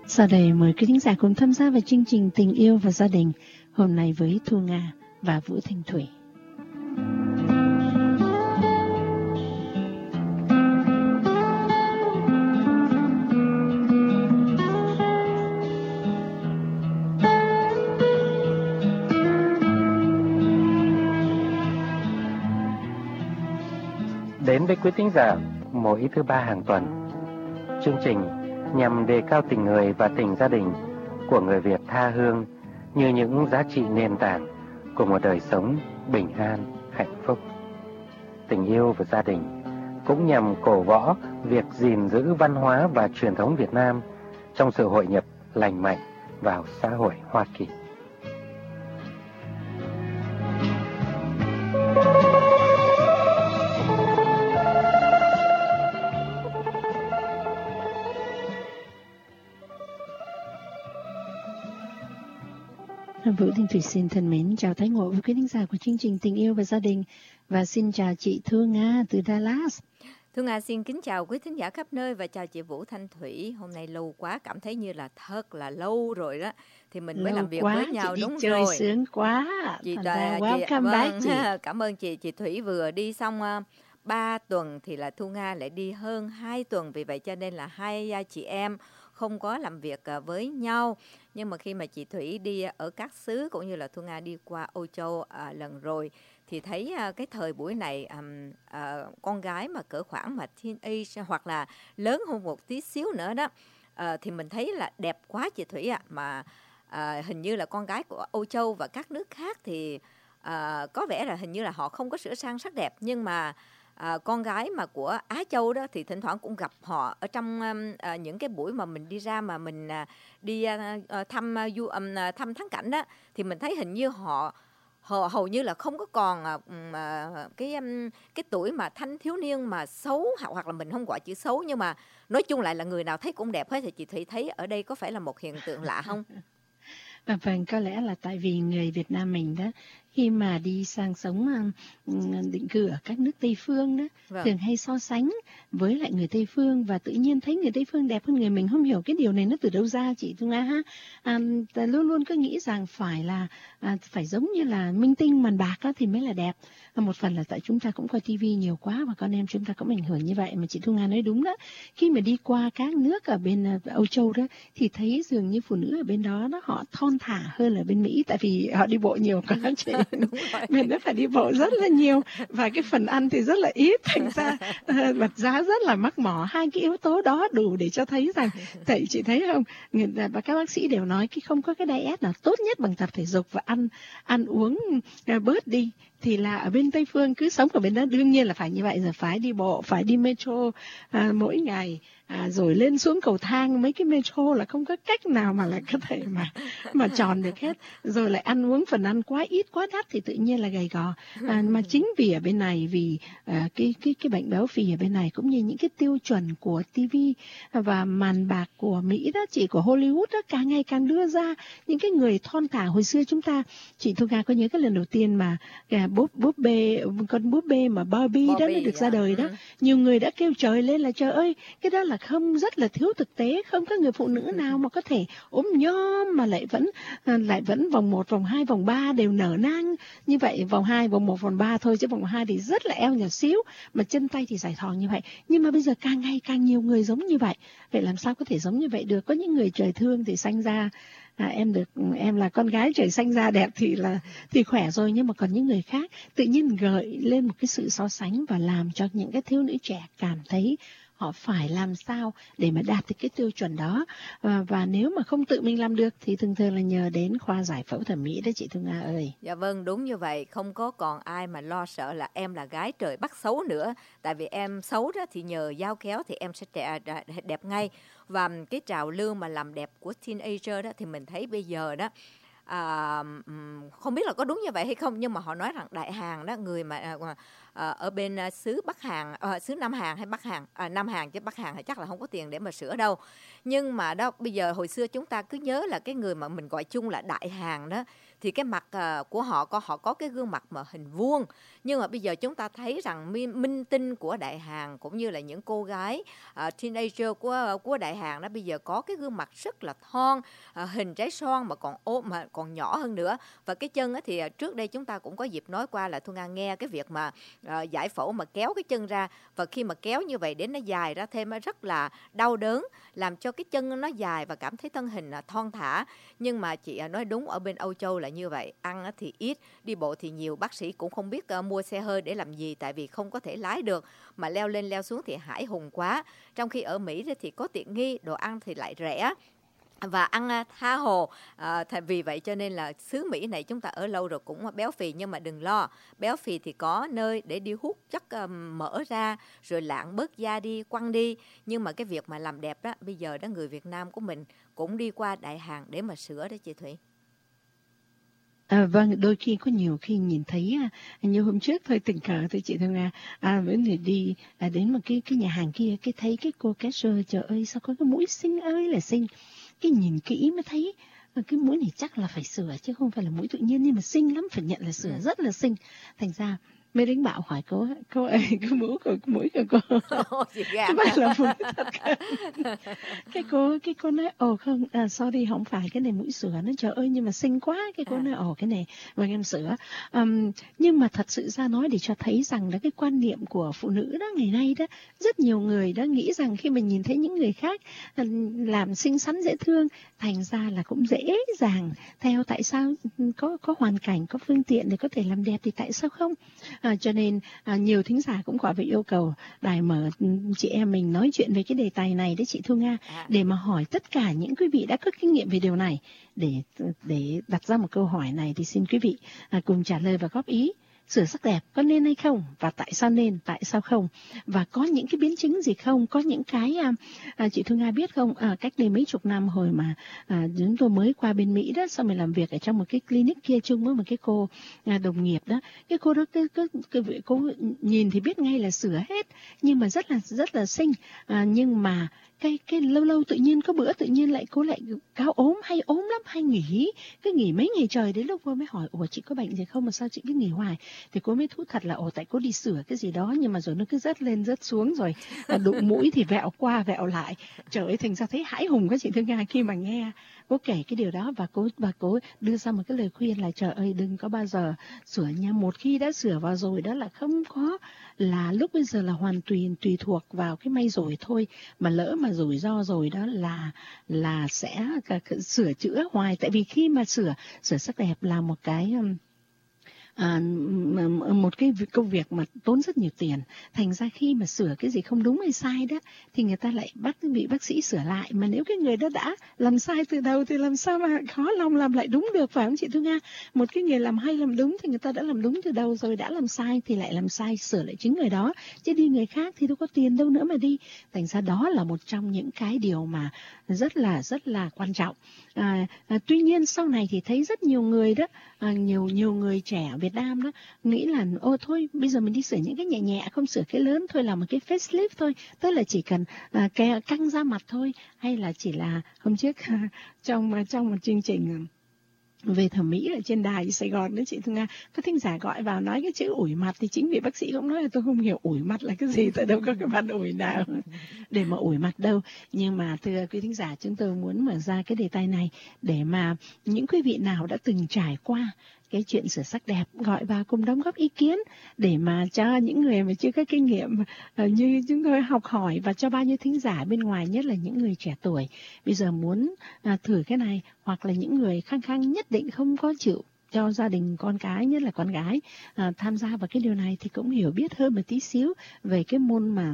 Sau đây mời quý thính giả cùng tham gia vào chương trình Tình yêu và gia đình hôm nay với Thu Nga và Vũ Thanh Thủy. Đến với quý thính giả mỗi thứ ba hàng tuần, chương trình nhằm đề cao tình người và tình gia đình của người Việt tha hương như những giá trị nền tảng của một đời sống bình an, hạnh phúc. Tình yêu và gia đình cũng nhằm cổ võ việc gìn giữ văn hóa và truyền thống Việt Nam trong sự hội nhập lành mạnh vào xã hội Hoa Kỳ. Vũ Thanh Thủy xin thân mến chào Thái Ngộ với quý thính giả của chương trình Tình yêu và gia đình, và xin chào chị Thu Nga từ Dallas. Thu Nga xin kính chào quý thính giả khắp nơi và chào chị Vũ Thanh Thủy. Hôm nay lâu quá, cảm thấy như là thật là lâu rồi đó thì mình mới làm việc với nhau, đúng chơi rồi. Sướng quá. Chị welcome back chị. Cảm ơn chị. Chị Thủy vừa đi xong 3 tuần thì là Thu Nga lại đi hơn 2 tuần, vì vậy cho nên là hai chị em không có làm việc với nhau. Nhưng mà khi mà chị Thủy đi ở các xứ cũng như là Thu Nga đi qua Âu Châu lần rồi thì thấy cái thời buổi này con gái mà cỡ khoảng mà teenage hoặc là lớn hơn một tí xíu nữa đó thì mình thấy là đẹp quá chị Thủy ạ. Mà hình như là con gái của Âu Châu và các nước khác thì có vẻ là hình như là họ không có sửa sang sắc đẹp, nhưng mà con gái mà của Á Châu đó thì thỉnh thoảng cũng gặp họ ở trong những cái buổi mà mình đi ra mà mình đi thăm thắng cảnh đó, thì mình thấy hình như họ hầu như là không có còn cái tuổi mà thanh thiếu niên mà xấu, hoặc là mình không gọi chữ xấu, nhưng mà nói chung lại là người nào thấy cũng đẹp hết. Thì chị Thủy thấy ở đây có phải là một hiện tượng lạ không? Vâng, có lẽ là tại vì người Việt Nam mình đó, khi mà đi sang sống định cư ở các nước Tây Phương đó, thường hay so sánh với lại người Tây Phương, và tự nhiên thấy người Tây Phương đẹp hơn người mình. Không hiểu cái điều này nó từ đâu ra chị Thu Nga ha. Luôn luôn cứ nghĩ rằng phải giống như là minh tinh màn bạc đó thì mới là đẹp. Một phần là tại chúng ta cũng coi tivi nhiều quá và con em chúng ta cũng ảnh hưởng như vậy. Mà chị Thu Nga nói đúng đó, khi mà đi qua các nước ở bên Âu Châu đó thì thấy dường như phụ nữ ở bên đó họ thon thả hơn ở bên Mỹ, tại vì họ đi bộ nhiều quá chị. Mình đã phải đi bộ rất là nhiều và cái phần ăn thì rất là ít, thành ra vật giá rất là mắc mỏ. Hai cái yếu tố đó đủ để cho thấy rằng tại chị thấy không, và các bác sĩ đều nói không có cái diet nào tốt nhất bằng tập thể dục và ăn uống bớt đi. Thì là ở bên Tây Phương cứ sống ở bên đó đương nhiên là phải như vậy rồi, phải đi bộ, phải đi metro mỗi ngày, rồi lên xuống cầu thang mấy cái metro là không có cách nào mà lại có thể mà tròn được hết. Rồi lại ăn uống phần ăn quá ít quá đắt thì tự nhiên là gầy gò. Mà chính vì ở bên này vì cái bệnh béo phì ở bên này cũng như những cái tiêu chuẩn của TV và màn bạc của Mỹ đó chị, của Hollywood đó, càng ngày càng đưa ra những cái người thon thả. Hồi xưa chúng ta, chị Thu Nga có nhớ cái lần đầu tiên mà con búp bê mà Barbie đó nó được ra đời đó, nhiều người đã kêu trời lên là trời ơi, cái đó là không, rất là thiếu thực tế, không có người phụ nữ nào mà có thể ốm nhom mà lại vẫn vòng 1, vòng 2, vòng 3 đều nở nang như vậy. Vòng 2, vòng 1, vòng 3 thôi, chứ vòng 2 thì rất là eo nhỏ xíu, mà chân tay thì dài thòn như vậy. Nhưng mà bây giờ càng ngày càng nhiều người giống như vậy. Vậy làm sao có thể giống như vậy được? Có những người trời thương thì sanh ra em là con gái trời xanh da đẹp thì khỏe rồi, nhưng mà còn những người khác tự nhiên gợi lên một cái sự so sánh và làm cho những cái thiếu nữ trẻ cảm thấy họ phải làm sao để mà đạt được cái tiêu chuẩn đó, và nếu mà không tự mình làm được thì thường thường là nhờ đến khoa giải phẫu thẩm mỹ đó chị Thu Nga ơi. Dạ vâng, đúng như vậy, không có còn ai mà lo sợ là em là gái trời bắt xấu nữa, tại vì em xấu đó thì nhờ dao kéo thì em sẽ đẹp ngay. Và cái trào lưu mà làm đẹp của teenager đó thì mình thấy bây giờ đó, không biết là có đúng như vậy hay không, nhưng mà họ nói rằng Đại Hàn đó, người mà ở bên xứ Bắc Hàn, xứ Nam Hàn hay Bắc Hàn, Nam Hàn chứ Bắc Hàn thì chắc là không có tiền để mà sửa đâu. Nhưng mà đó, bây giờ hồi xưa chúng ta cứ nhớ là cái người mà mình gọi chung là Đại Hàn đó, thì cái mặt của họ có cái gương mặt mà hình vuông. Nhưng mà bây giờ chúng ta thấy rằng minh tinh của Đại Hàn cũng như là những cô gái teenager của Đại Hàn đó bây giờ có cái gương mặt rất là thon, hình trái xoan mà còn nhỏ hơn nữa. Và cái chân thì trước đây chúng ta cũng có dịp nói qua là Thu Nga nghe cái việc mà giải phẫu mà kéo cái chân ra, và khi mà kéo như vậy đến nó dài ra thêm nó rất là đau đớn, làm cho cái chân nó dài và cảm thấy thân hình thon thả. Nhưng mà chị nói đúng, ở bên Âu Châu là như vậy, ăn thì ít, đi bộ thì nhiều. Bác sĩ cũng không biết mua xe hơi để làm gì, tại vì không có thể lái được, mà leo lên leo xuống thì hãi hùng quá. Trong khi ở Mỹ thì có tiện nghi, đồ ăn thì lại rẻ và ăn tha hồ. Vì vậy cho nên là xứ Mỹ này chúng ta ở lâu rồi cũng béo phì. Nhưng mà đừng lo, béo phì thì có nơi để đi hút chất mỡ ra, rồi lạng bớt da đi, quăng đi. Nhưng mà cái việc mà làm đẹp đó, bây giờ đó người Việt Nam của mình cũng đi qua Đại Hàn để mà sửa đó chị Thủy. Vâng, đôi khi có nhiều khi nhìn thấy như hôm trước thôi, tình cờ thôi chị Thương Nga, với người đi đến một cái nhà hàng kia, cái thấy cái cô cashier, trời ơi sao có cái mũi xinh ơi là xinh. Cái nhìn kỹ mới thấy cái mũi này chắc là phải sửa chứ không phải là mũi tự nhiên, nhưng mà xinh lắm, phải nhận là sửa rất là xinh. Thành ra mới đánh bạo hỏi cô ơi, cái mũi của cô cái bạn là mũi thật không? cái cô nói không, sorry, không phải, cái này mũi sửa. Nó trời ơi nhưng mà xinh quá. Cái cô nói cái này mà em sửa. Nhưng mà thật sự ra nói để cho thấy rằng là cái quan niệm của phụ nữ đó ngày nay đó, rất nhiều người đã nghĩ rằng khi mình nhìn thấy những người khác làm xinh xắn dễ thương, thành ra là cũng dễ dàng theo. Tại sao có hoàn cảnh, có phương tiện để có thể làm đẹp thì tại sao không? Cho nên nhiều thính giả cũng gọi về yêu cầu đài mở chị em mình nói chuyện về cái đề tài này đấy chị Thu Nga, để mà hỏi tất cả những quý vị đã có kinh nghiệm về điều này, để đặt ra một câu hỏi này thì xin quý vị cùng trả lời và góp ý. Sửa sắc đẹp có nên hay không, và tại sao nên, tại sao không, và có những cái biến chứng gì không, có những cái chị Thu Nga biết không, cách đây mấy chục năm hồi mà chúng tôi mới qua bên Mỹ đó, xong rồi làm việc ở trong một cái clinic kia chung với một cái cô đồng nghiệp đó. Cái cô đó cô nhìn thì biết ngay là sửa hết, nhưng mà rất là xinh, nhưng mà cái lâu tự nhiên có bữa tự nhiên cô lại cáo ốm, hay ốm lắm, hay cứ nghỉ mấy ngày trời. Đến lúc cô mới hỏi chị có bệnh gì không mà sao chị cứ nghỉ hoài, thì cô mới thú thật là tại cô đi sửa cái gì đó, nhưng mà rồi nó cứ rớt lên rớt xuống, rồi đụng mũi thì vẹo qua vẹo lại. Trời ơi, thành ra thấy hãi hùng các chị Thương Nga khi mà nghe cô kể cái điều đó. Và cô đưa ra một cái lời khuyên là trời ơi đừng có bao giờ sửa nha, một khi đã sửa vào rồi đó là không có, là lúc bây giờ là hoàn toàn tùy thuộc vào cái may rủi thôi, mà lỡ mà rủi ro rồi đó là sẽ sửa chữa hoài. Tại vì khi mà sửa sắc đẹp là một cái một cái công việc mà tốn rất nhiều tiền. Thành ra khi mà sửa cái gì không đúng hay sai đó thì người ta lại bị bác sĩ sửa lại. Mà nếu cái người đó đã làm sai từ đầu thì làm sao mà khó lòng làm lại đúng được, phải không chị Thu Nga? Một cái người làm hay làm đúng thì người ta đã làm đúng từ đầu rồi, đã làm sai thì lại làm sai, sửa lại chính người đó, chứ đi người khác thì đâu có tiền đâu nữa mà đi. Thành ra đó là một trong những cái điều mà rất là quan trọng. Tuy nhiên sau này thì thấy rất nhiều người đó, nhiều người trẻ Việt Nam đó nghĩ là thôi bây giờ mình đi sửa những cái nhẹ nhẹ, không sửa cái lớn thôi, là một cái facelift thôi, tức là chỉ cần căng da mặt thôi. Hay là chỉ là hôm trước trong một chương trình về thẩm mỹ ở trên đài Sài Gòn đó chị Thương Nga, có thính giả gọi vào nói cái chữ ủi mặt, thì chính vì bác sĩ cũng nói là tôi không hiểu ủi mặt là cái gì, tại đâu có cái mặt ủi nào để mà ủi mặt đâu. Nhưng mà thưa quý thính giả, chúng tôi muốn mở ra cái đề tài này để mà những quý vị nào đã từng trải qua cái chuyện sửa sắc đẹp gọi vào cùng đóng góp ý kiến, để mà cho những người mà chưa có kinh nghiệm như chúng tôi học hỏi, và cho bao nhiêu thính giả bên ngoài, nhất là những người trẻ tuổi bây giờ muốn thử cái này, hoặc là những người khăng khăng nhất định không có chịu cho gia đình con cái, nhất là con gái tham gia vào cái điều này, thì cũng hiểu biết hơn một tí xíu về cái môn mà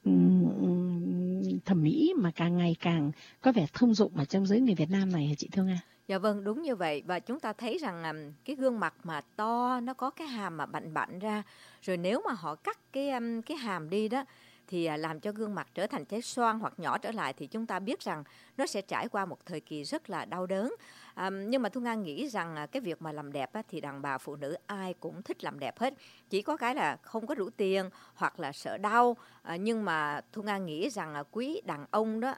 thẩm mỹ mà càng ngày càng có vẻ thông dụng ở trong giới người Việt Nam này hả chị Thương Nga? Dạ vâng, đúng như vậy. Và chúng ta thấy rằng cái gương mặt mà to, nó có cái hàm mà bặn ra, rồi nếu mà họ cắt cái hàm đi đó thì làm cho gương mặt trở thành trái xoan hoặc nhỏ trở lại, thì chúng ta biết rằng nó sẽ trải qua một thời kỳ rất là đau đớn. Nhưng mà Thu Nga nghĩ rằng cái việc mà làm đẹp thì đàn bà phụ nữ ai cũng thích làm đẹp hết, chỉ có cái là không có đủ tiền hoặc là sợ đau. Nhưng mà Thu Nga nghĩ rằng quý đàn ông đó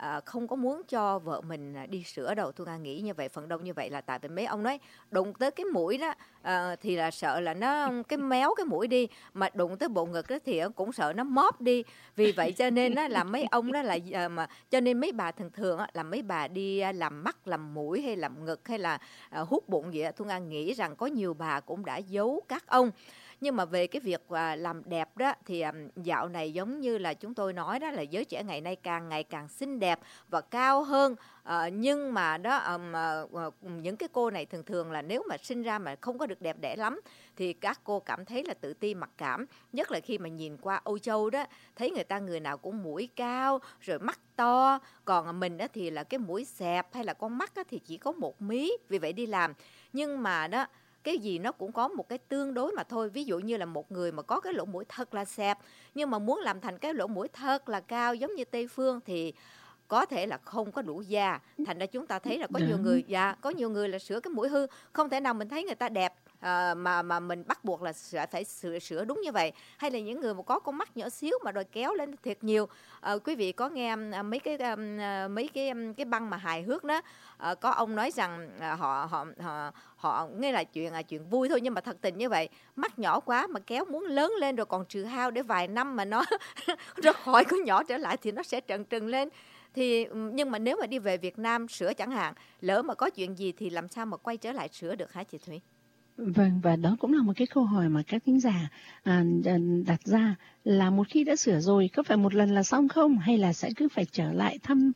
không có muốn cho vợ mình đi sửa đâu. Thu Nga nghĩ như vậy, phần đông như vậy là tại vì mấy ông nói đụng tới cái mũi đó thì là sợ là nó cái méo cái mũi đi, mà đụng tới bộ ngực đó thì cũng sợ nó móp đi. Vì vậy cho nên đó là mấy ông đó là mà cho nên mấy bà thường thường là mấy bà đi làm mắt, làm mũi hay làm ngực hay là hút bụng vậy. Thu Nga nghĩ rằng có nhiều bà cũng đã giấu các ông. Nhưng mà về cái việc làm đẹp đó thì dạo này giống như là chúng tôi nói đó, là giới trẻ ngày nay càng ngày càng xinh đẹp và cao hơn. Nhưng mà đó những cái cô này thường thường là nếu mà sinh ra mà không có được đẹp đẽ lắm thì các cô cảm thấy là tự ti mặc cảm. Nhất là khi mà nhìn qua Âu Châu đó, thấy người ta người nào cũng mũi cao rồi mắt to, còn mình đó thì là cái mũi xẹp hay là con mắt thì chỉ có một mí. Vì vậy đi làm, nhưng mà đó cái gì nó cũng có một cái tương đối mà thôi. Ví dụ như là một người mà có cái lỗ mũi thật là xẹp nhưng mà muốn làm thành cái lỗ mũi thật là cao giống như Tây Phương thì có thể là không có đủ da. Thành ra chúng ta thấy là có nhiều người có nhiều người là sửa cái mũi hư, không thể nào mình thấy người ta đẹp mà mình bắt buộc là phải sửa đúng như vậy. Hay là những người mà có con mắt nhỏ xíu mà đòi kéo lên thiệt nhiều. Quý vị có nghe mấy cái băng mà hài hước đó, có ông nói rằng họ nghe là chuyện vui thôi, nhưng mà thật tình như vậy, mắt nhỏ quá mà kéo muốn lớn lên rồi còn trừ hao để vài năm mà nó ra khỏi có nhỏ trở lại thì nó sẽ trừng lên. Thì nhưng mà nếu mà đi về Việt Nam sửa chẳng hạn, lỡ mà có chuyện gì thì làm sao mà quay trở lại sửa được hả chị Thủy? Vâng, và đó cũng là một cái câu hỏi mà các thính giả đặt ra, là một khi đã sửa rồi có phải một lần là xong không, hay là sẽ cứ phải trở lại thăm,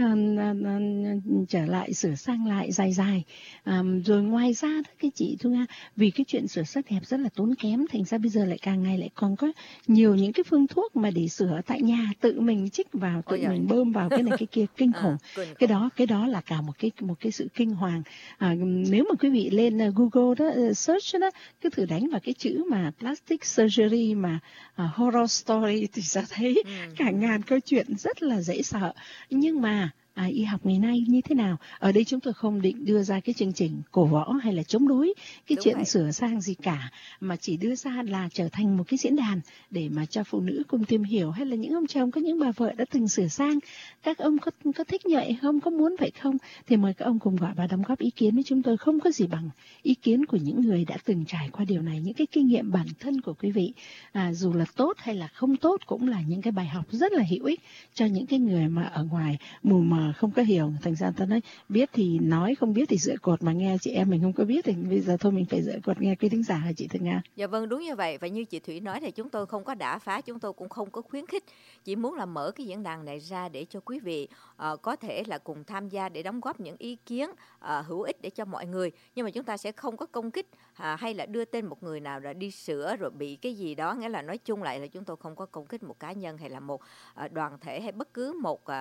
trở lại sửa sang lại dài. Rồi ngoài ra đó, cái chị Thu Nga, vì cái chuyện sửa sắc đẹp rất là tốn kém, thành ra bây giờ lại càng ngày lại còn có nhiều những cái phương thuốc mà để sửa tại nhà, tự mình chích vào, tự mình bơm vào cái này cái kia, kinh khủng. Cái đó là cả một cái sự kinh hoàng. Nếu mà quý vị lên Google đó, search đó, cứ thử đánh vào cái chữ mà plastic surgery mà horror story thì sẽ thấy cả ngàn câu chuyện rất là dễ sợ. Nhưng mà y học ngày nay như thế nào? Ở đây chúng tôi không định đưa ra cái chương trình cổ võ hay là chống đối cái chuyện vậy, sửa sang gì cả, mà chỉ đưa ra là trở thành một cái diễn đàn để mà cho phụ nữ cùng tìm hiểu, hay là những ông chồng có những bà vợ đã từng sửa sang, các ông có thích như vậy không, có muốn vậy không, thì mời các ông cùng gọi và đóng góp ý kiến với chúng tôi. Không có gì bằng ý kiến của những người đã từng trải qua điều này, những cái kinh nghiệm bản thân của quý vị, dù là tốt hay là không tốt cũng là những cái bài học rất là hữu ích cho những cái người mà ở ngoài mù mờ không có hiểu. Thành ra ta nói biết thì nói, không biết thì dựa cột, mà nghe chị em mình không có biết thì bây giờ thôi mình phải dựa cột nghe quý thính giả hả chị Thư Nga? Dạ vâng, đúng như vậy. Và như chị Thủy nói thì chúng tôi không có đả phá, chúng tôi cũng không có khuyến khích, chỉ muốn là mở cái diễn đàn này ra để cho quý vị có thể là cùng tham gia để đóng góp những ý kiến hữu ích để cho mọi người. Nhưng mà chúng ta sẽ không có công kích hay là đưa tên một người nào đã đi sửa rồi bị cái gì đó. Nghĩa là nói chung lại là chúng tôi không có công kích một cá nhân hay là một đoàn thể hay bất cứ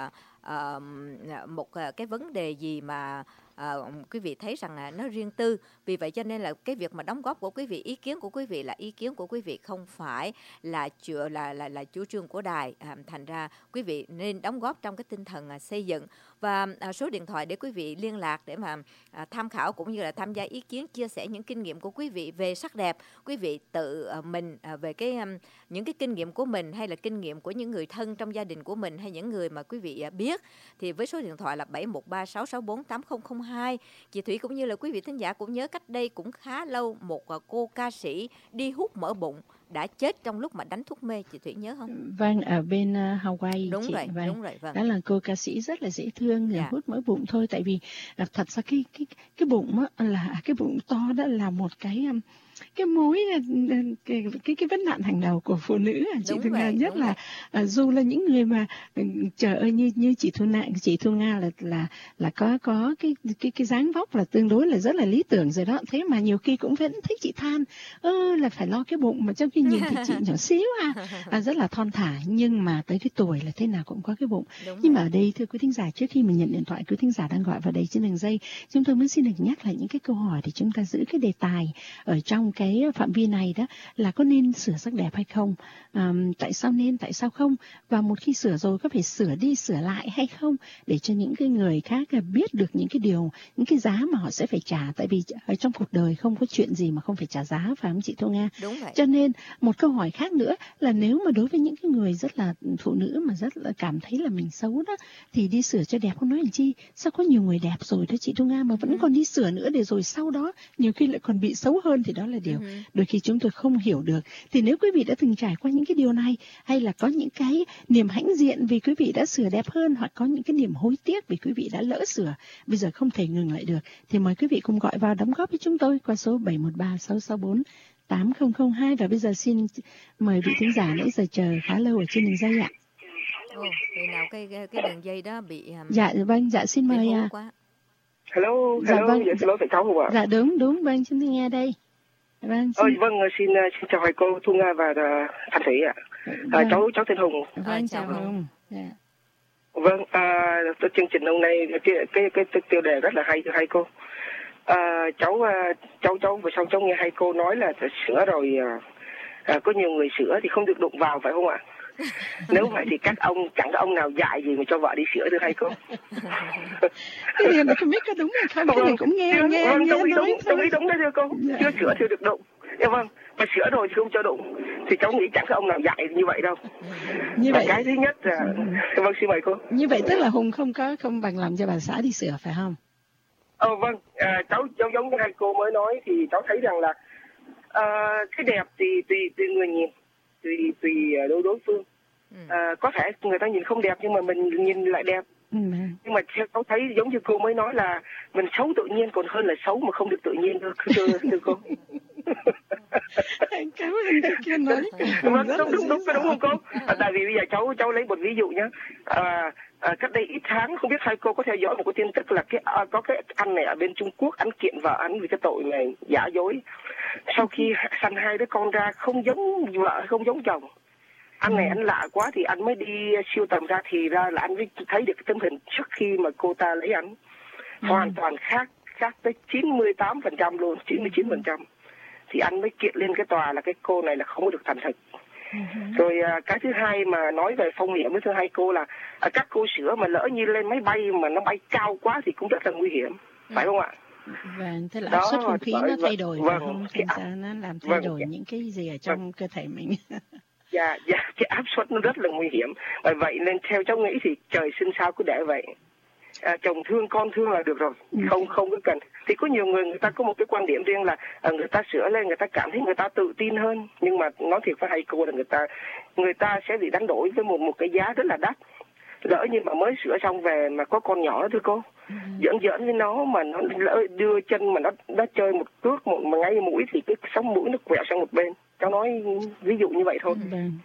một cái vấn đề gì mà quý vị thấy rằng nó riêng tư. Vì vậy cho nên là cái việc mà đóng góp của quý vị, ý kiến của quý vị là ý kiến của quý vị, không phải là chủ trương của đài. Thành ra quý vị nên đóng góp trong cái tinh thần xây dựng. Và số điện thoại để quý vị liên lạc để mà tham khảo cũng như là tham gia ý kiến, chia sẻ những kinh nghiệm của quý vị về sắc đẹp. Quý vị tự mình về những cái kinh nghiệm của mình hay là kinh nghiệm của những người thân trong gia đình của mình hay những người mà quý vị biết, thì với số điện thoại là 713-664-8002. Chị Thủy cũng như là quý vị thính giả cũng nhớ, cách đây cũng khá lâu một cô ca sĩ đi hút mỡ bụng đã chết trong lúc mà đánh thuốc mê. Chị Thủy nhớ không? Vâng, ở bên Hawaii. Đúng chị, rồi, vâng. Đúng rồi. Vâng. Đó là cô ca sĩ rất là dễ thương, hút mỡ bụng thôi. Tại vì thật ra cái bụng á, là cái bụng to đó là một cái mối cái vấn nạn hàng đầu của phụ nữ, chị Thu Nga, nhất là dù là những người mà trời ơi như chị Thu Nga là có cái dáng vóc là tương đối là rất là lý tưởng rồi đó, thế mà nhiều khi cũng vẫn thấy chị than là phải lo cái bụng, mà trong khi nhìn thì chị nhỏ xíu rất là thon thả, nhưng mà tới cái tuổi là thế nào cũng có cái bụng. Nhưng mà ở đây thưa quý thính giả, trước khi mình nhận điện thoại, quý thính giả đang gọi vào đây trên đường dây, chúng tôi mới xin được nhắc lại những cái câu hỏi để chúng ta giữ cái đề tài ở trong trong cái phạm vi này đó là có nên sửa sắc đẹp hay không, tại sao nên, tại sao không, và một khi sửa rồi có phải sửa đi sửa lại hay không, để cho những cái người khác biết được những cái điều, những cái giá mà họ sẽ phải trả. Tại vì ở trong cuộc đời không có chuyện gì mà không phải trả giá, phải không chị Thu Nga? Đúng vậy. Cho nên một câu hỏi khác nữa là nếu mà đối với những cái người rất là phụ nữ mà rất là cảm thấy là mình xấu đó, thì đi sửa cho đẹp không nói làm chi, sao có nhiều người đẹp rồi đó chị Thu Nga mà vẫn còn đi sửa nữa, để rồi sau đó nhiều khi lại còn bị xấu hơn, thì đó là điều đôi khi chúng tôi không hiểu được. Thì nếu quý vị đã từng trải qua những cái điều này, hay là có những cái niềm hãnh diện vì quý vị đã sửa đẹp hơn, hoặc có những cái niềm hối tiếc vì quý vị đã lỡ sửa, bây giờ không thể ngừng lại được, thì mời quý vị cùng gọi vào đóng góp với chúng tôi qua số 713-664-8002. Và bây giờ xin mời vị thính giả nãy giờ chờ khá lâu ở trên đường dây ạ. Thì nào cái đường dây đó bị dạ vâng, dạ xin mời ạ. Hello, dạ vâng, xin lỗi phải cháu không ạ? Dạ đúng, vâng, chúng tôi nghe đây. Vâng, xin chào hai cô Thu Nga và Thanh Thủy ạ. Vâng. Cháu tên Hùng. Vâng, chào Hùng. Dạ. Vâng, chương trình hôm nay cái tiêu đề rất là hay thưa hai cô. Cháu vừa xong cháu nghe hai cô nói là sửa rồi có nhiều người sửa thì không được đụng vào, phải không ạ? Nếu vậy thì chẳng có ông nào dạy gì mà cho vợ đi sửa được hay cô? Cái điều này không biết có đúng hay không, cái này cũng nghe đúng đó thưa cô. Dạ. Chưa sửa thì được đụng. Dạ vâng, mà sửa rồi thì không cho đụng, thì cháu nghĩ chẳng có ông nào dạy như vậy đâu. Như vậy cái thứ nhất là vâng, xin mời cô. Như vậy tức là Hùng không bằng lòng cho bà xã đi sửa phải không? Vâng, cháu giống như hai cô mới nói thì cháu thấy rằng là cái đẹp thì tùy người nhìn, tùy đối phương. Có thể người ta nhìn không đẹp nhưng mà mình nhìn lại đẹp. Nhưng mà cháu thấy giống như cô mới nói là mình xấu tự nhiên còn hơn là xấu mà không được tự nhiên thưa cô. Cảm ơn cái kia nói. Đúng không cô? Tại vì bây giờ cháu lấy một ví dụ nhé. Cách đây ít tháng không biết hai cô có theo dõi một cái tin tức là có cái anh này ở bên Trung Quốc, anh kiện vợ anh vì cái tội này giả dối. Sau khi sanh hai đứa con ra không giống vợ không giống chồng, anh này anh lạ quá thì anh mới đi siêu tầm ra, thì ra là anh mới thấy được cái tấm hình trước khi mà cô ta lấy anh hoàn toàn khác tới 98% luôn, 99%. Thì anh mới kiện lên cái tòa là cái cô này là không có được thành thực. Rồi cái thứ hai mà nói về phong hiểm với thưa hai cô là các cô sửa mà lỡ như lên máy bay mà nó bay cao quá thì cũng rất là nguy hiểm, phải không ạ? Vâng, thế là áp suất không khí nó thay đổi, phải không? Thành ra nó làm thay đổi những cái gì ở trong cơ thể mình. Dạ, cái áp suất nó rất là nguy hiểm. Bởi vậy nên theo cháu nghĩ thì trời sinh sao cứ để vậy. Chồng thương con thương là được rồi, không có cần. Thì có nhiều người ta có một cái quan điểm riêng là người ta sửa lên người ta cảm thấy người ta tự tin hơn, nhưng mà nói thiệt với hai cô là người ta sẽ bị đánh đổi với một cái giá rất là đắt. Lỡ như mà mới sửa xong về mà có con nhỏ đó thưa cô, giỡn với nó mà nó lỡ đưa chân mà nó chơi một cước mà ngay mũi thì cái sống mũi nó quẹo sang một bên. Cháu nói ví dụ như vậy thôi.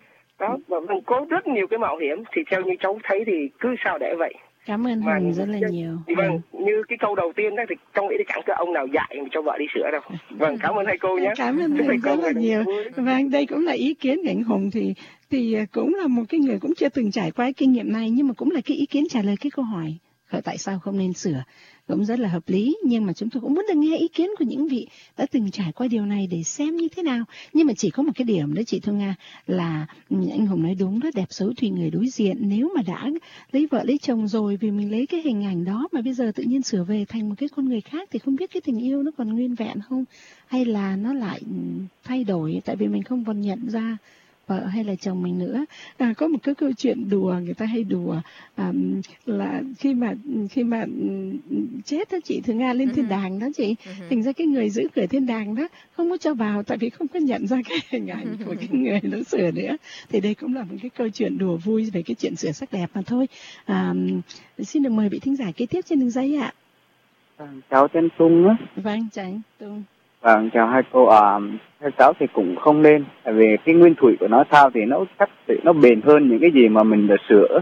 Đó, và có rất nhiều cái mạo hiểm, thì theo như cháu thấy thì cứ sao để vậy. Cảm ơn Hùng rất là nhiều. Vâng, như cái câu đầu tiên đó thì trong nghĩ chẳng có ông nào dạy cho vợ đi sửa đâu. Vâng, cảm ơn hai cô nhé. Cảm ơn Hùng rất là nhiều. Vâng, đây cũng là ý kiến của anh Hùng, thì cũng là một cái người cũng chưa từng trải qua cái kinh nghiệm này, nhưng mà cũng là cái ý kiến trả lời cái câu hỏi tại sao không nên sửa, cũng rất là hợp lý. Nhưng mà chúng tôi cũng muốn được nghe ý kiến của những vị đã từng trải qua điều này để xem như thế nào. Nhưng mà chỉ có một cái điểm đó chị Thu Nga, là anh Hùng nói đúng đó, đẹp xấu tùy người đối diện. Nếu mà đã lấy vợ lấy chồng rồi, vì mình lấy cái hình ảnh đó mà bây giờ tự nhiên sửa về thành một cái con người khác, thì không biết cái tình yêu nó còn nguyên vẹn không, hay là nó lại thay đổi, tại vì mình không còn nhận ra vợ hay là chồng mình nữa. Có một cái câu chuyện đùa, người ta hay đùa là khi mà chết đó chị, thường Nga lên thiên đàng đó chị, thành ra cái người giữ cửa thiên đàng đó không có cho vào, tại vì không có nhận ra cái hình ảnh của cái người nó sửa nữa. Thì đây cũng là một cái câu chuyện đùa vui về cái chuyện sửa sắc đẹp mà thôi. Xin được mời vị thính giả kế tiếp trên đường dây ạ. Cháu tên Tung á. Vâng, chào anh Tung. Vâng, chào hai cô. Theo cháu thì cũng không nên, tại vì cái nguyên thủy của nó sao thì nó chắc nó bền hơn những cái gì mà mình đã sửa.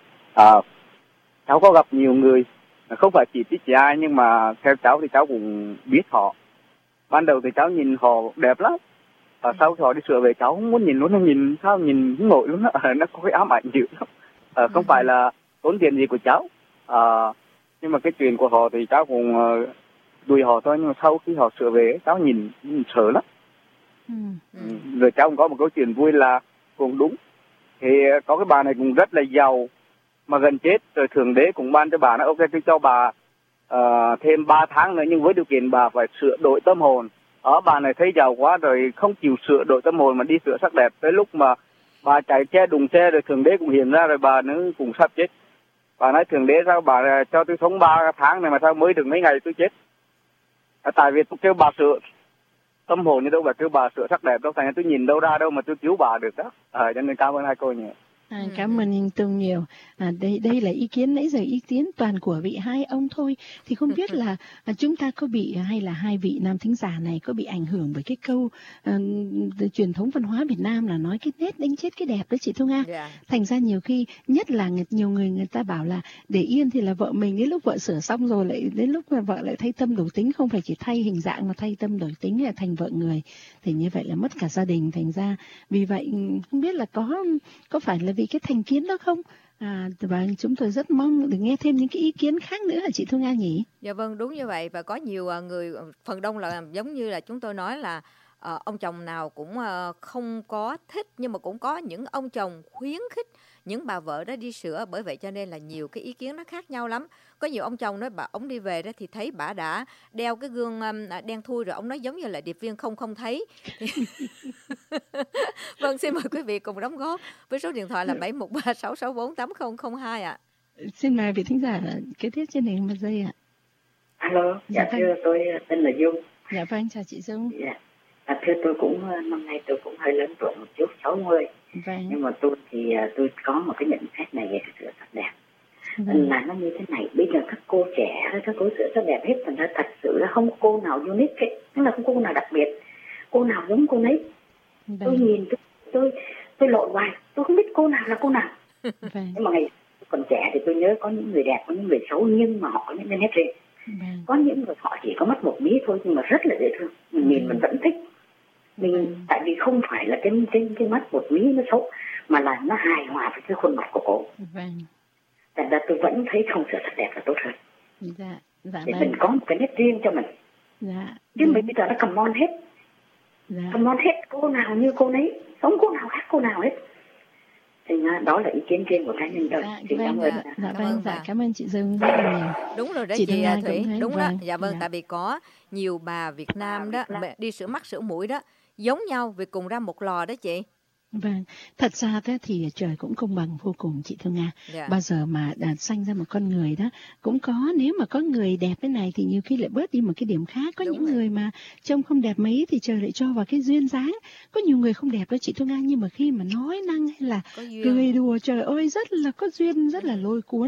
Cháu có gặp nhiều người, không phải chỉ trích ai, nhưng mà theo cháu thì cháu cũng biết họ. Ban đầu thì cháu nhìn họ đẹp lắm, và sau họ đi sửa về cháu không muốn nhìn luôn, nó nhìn sao nhìn không nổi luôn á. Nó có cái ám ảnh dữ lắm. Không phải là tốn tiền gì của cháu, nhưng mà cái chuyện của họ thì cháu cũng đuổi họ thôi. Nhưng mà sau khi họ sửa về cháu nhìn sợ lắm. Rồi cháu cũng có một câu chuyện vui là cũng đúng. Thì có cái bà này cũng rất là giàu mà gần chết rồi, Thượng Đế cũng ban cho bà nói ok tôi cho bà thêm 3 tháng nữa, nhưng với điều kiện bà phải sửa đổi tâm hồn. Bà này thấy giàu quá rồi không chịu sửa đổi tâm hồn mà đi sửa sắc đẹp. Tới lúc mà bà chạy che đùng xe rồi Thượng Đế cũng hiện ra rồi, bà nữ cũng sắp chết. Bà nói Thượng Đế sao bà cho tôi sống 3 tháng này mà sao mới được mấy ngày tôi chết. Tại vì tôi kêu bà sửa tâm hồn, như đâu phải kêu bà sửa sắc đẹp đâu, thành ra tôi nhìn đâu ra đâu mà tôi cứu bà được đó. Cho nên cảm ơn hai cô nhiều. Cảm ơn anh Tùng nhiều. Đây là ý kiến, nãy giờ ý kiến toàn của vị hai ông thôi. Thì không biết là chúng ta có bị, hay là hai vị nam thính giả này có bị ảnh hưởng bởi cái câu truyền thống văn hóa Việt Nam là nói cái nét đánh chết cái đẹp đó chị Thu Nga. Thành ra nhiều khi, nhất là nhiều người ta bảo là để yên thì là vợ mình, đến lúc vợ sửa xong rồi lại đến lúc mà vợ lại thay tâm đổi tính, không phải chỉ thay hình dạng mà thay tâm đổi tính là thành vợ người. Thì như vậy là mất cả gia đình. Thành ra vì vậy không biết là có phải là vì cái thành kiến đó không? Và chúng tôi rất mong được nghe thêm những cái ý kiến khác nữa hả chị Thu Nga nhỉ? Dạ vâng, đúng như vậy. Và có nhiều người, phần đông là giống như là chúng tôi nói là ông chồng nào cũng không có thích, nhưng mà cũng có những ông chồng khuyến khích những bà vợ đó đi sửa. Bởi vậy cho nên là nhiều cái ý kiến nó khác nhau lắm. Có nhiều ông chồng nói ông đi về đó thì thấy bà đã đeo cái gương đen thui rồi, ông nói giống như là điệp viên không thấy. Vâng, xin mời quý vị cùng đóng góp với số điện thoại là 71366480002 ạ. Xin mời vị thính giả kế tiếp trên hình một giây ạ. Alo, dạ thưa tôi tên là Dung. Dạ vâng, chào chị Dung. Dạ. Thưa tôi cũng năm nay tôi cũng hơi lớn tuổi một chút, 60. Vâng. Nhưng mà tôi thì tôi có một cái nhận xét này về sửa sắc đẹp. Là nó như thế này, bây giờ các cô trẻ, các cô sửa sắc đẹp hết, thành ra thật sự là không cô nào unique ấy, tức là không cô nào đặc biệt, cô nào giống cô nấy. Tôi nhìn tôi lội hoài, tôi không biết cô nào là cô nào. Nhưng mà ngày còn trẻ thì tôi nhớ có những người đẹp, có những người xấu, nhưng mà họ có những cái nét riêng. Có những người họ chỉ có mắt một mí thôi nhưng mà rất là dễ thương, mình nhìn mình vẫn thích. Mình tại vì không phải là cái mắt một mí nó xấu, mà là nó hài hòa với cái khuôn mặt của cô. Thành ra tôi vẫn thấy không sửa sắc đẹp là tốt hơn. Để mình có một cái nét riêng cho mình. Chứ mình bây giờ nó cầm on hết. Cầm on hết, cô nào như cô nấy, sống cô nào khác cô nào hết. Thì đó là ý kiến riêng của cá nhân tôi. Cảm ơn. Cảm ơn chị Dương rất là nhiều. Đúng rồi đó chị Thủy, đúng đó. Dạ vâng, tại vì có nhiều bà Việt Nam đó đi sửa mắt sửa mũi đó giống nhau vì cùng ra một lò đó chị. Vâng, thật ra thế thì trời cũng công bằng vô cùng chị Thương Nga. Bao giờ mà sanh ra một con người đó cũng có, nếu mà có người đẹp thế này thì nhiều khi lại bớt đi một cái điểm khác. Có những người mà trông không đẹp mấy thì trời lại cho vào cái duyên dáng. Có nhiều người không đẹp đó chị Thương Nga, nhưng mà khi mà nói năng hay là cười đùa trời ơi rất là có duyên, rất là lôi cuốn.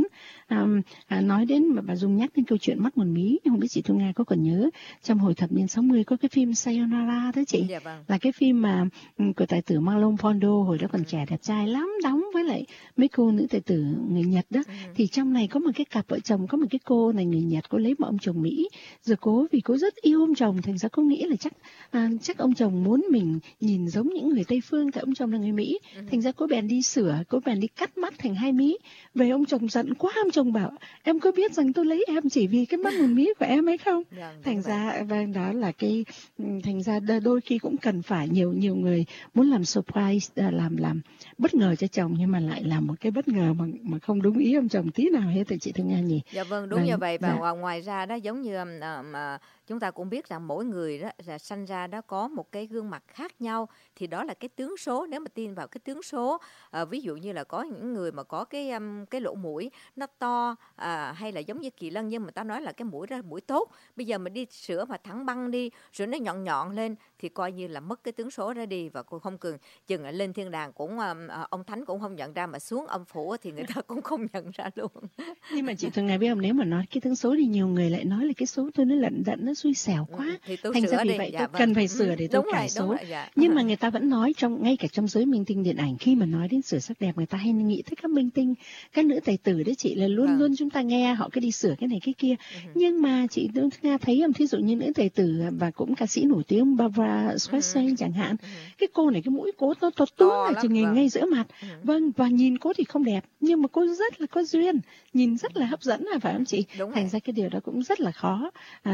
Nói đến mà bà Dung nhắc đến câu chuyện mắt một mí, không biết chị Thương Nga có còn nhớ trong hồi thập niên 60 có cái phim Sayonara đó chị. Là cái phim mà của tài tử Marlon Brando hồi đó còn trẻ đẹp trai lắm, đóng với lại mấy cô nữ tài tử người Nhật đó. Thì trong này có một cái cặp vợ chồng, có một cái cô này người Nhật, cô lấy một ông chồng Mỹ, rồi vì cô rất yêu ông chồng, thành ra cô nghĩ là chắc ông chồng muốn mình nhìn giống những người Tây phương, tại ông chồng là người Mỹ. Thành ra cô bèn đi sửa, cô bèn đi cắt mắt thành 2 mí. Về ông chồng giận quá, ông chồng bảo em có biết rằng tôi lấy em chỉ vì cái mắt 1 mí của em hay không? Thành ra đó là cái, thành ra đôi khi cũng cần phải nhiều người muốn làm surprise, làm bất ngờ cho chồng, nhưng mà lại làm một cái bất ngờ mà không đúng ý ông chồng tí nào hết. Thì chị Thương Nga nhỉ? Dạ vâng, đúng như vậy. Và ngoài ra đó, giống như mà chúng ta cũng biết rằng mỗi người đó là sanh ra đó có một cái gương mặt khác nhau, thì đó là cái tướng số. Nếu mà tin vào cái tướng số, ví dụ như là có những người mà có cái lỗ mũi nó to, hay là giống như Kỳ Lân, nhưng mà ta nói là cái mũi đó là mũi tốt. Bây giờ mình đi sửa mà thẳng băng đi rồi nó nhọn lên thì coi như là mất cái tướng số đó đi, và cô không chừng lên thiên đàng cũng ông thánh cũng không nhận ra, mà xuống âm phủ thì người ta cũng không nhận ra luôn. Nhưng mà chị Thương Nga biết không, nếu mà nói cái tướng số thì nhiều người lại nói là cái số tôi nó lận đận, nó xui xẻo quá, thành ra vì vậy tôi cần phải sửa để tôi cải số. Nhưng mà người ta vẫn nói ngay cả trong giới minh tinh điện ảnh, khi mà nói đến sửa sắc đẹp, người ta hay nghĩ tới các minh tinh, các nữ tài tử đấy chị, là luôn chúng ta nghe họ cứ đi sửa cái này cái kia. Nhưng mà chị Thương Nga thấy không, thí dụ như nữ tài tử và cũng ca sĩ nổi tiếng Barbara Streisand chẳng hạn, cái cô này cái mũi cô nó to tướng là chừng ngay giữa mặt. Và nhìn cô thì không đẹp, nhưng mà cô rất là có duyên, nhìn rất là hấp dẫn, là phải không chị? Thành ra cái điều đó cũng rất là khó.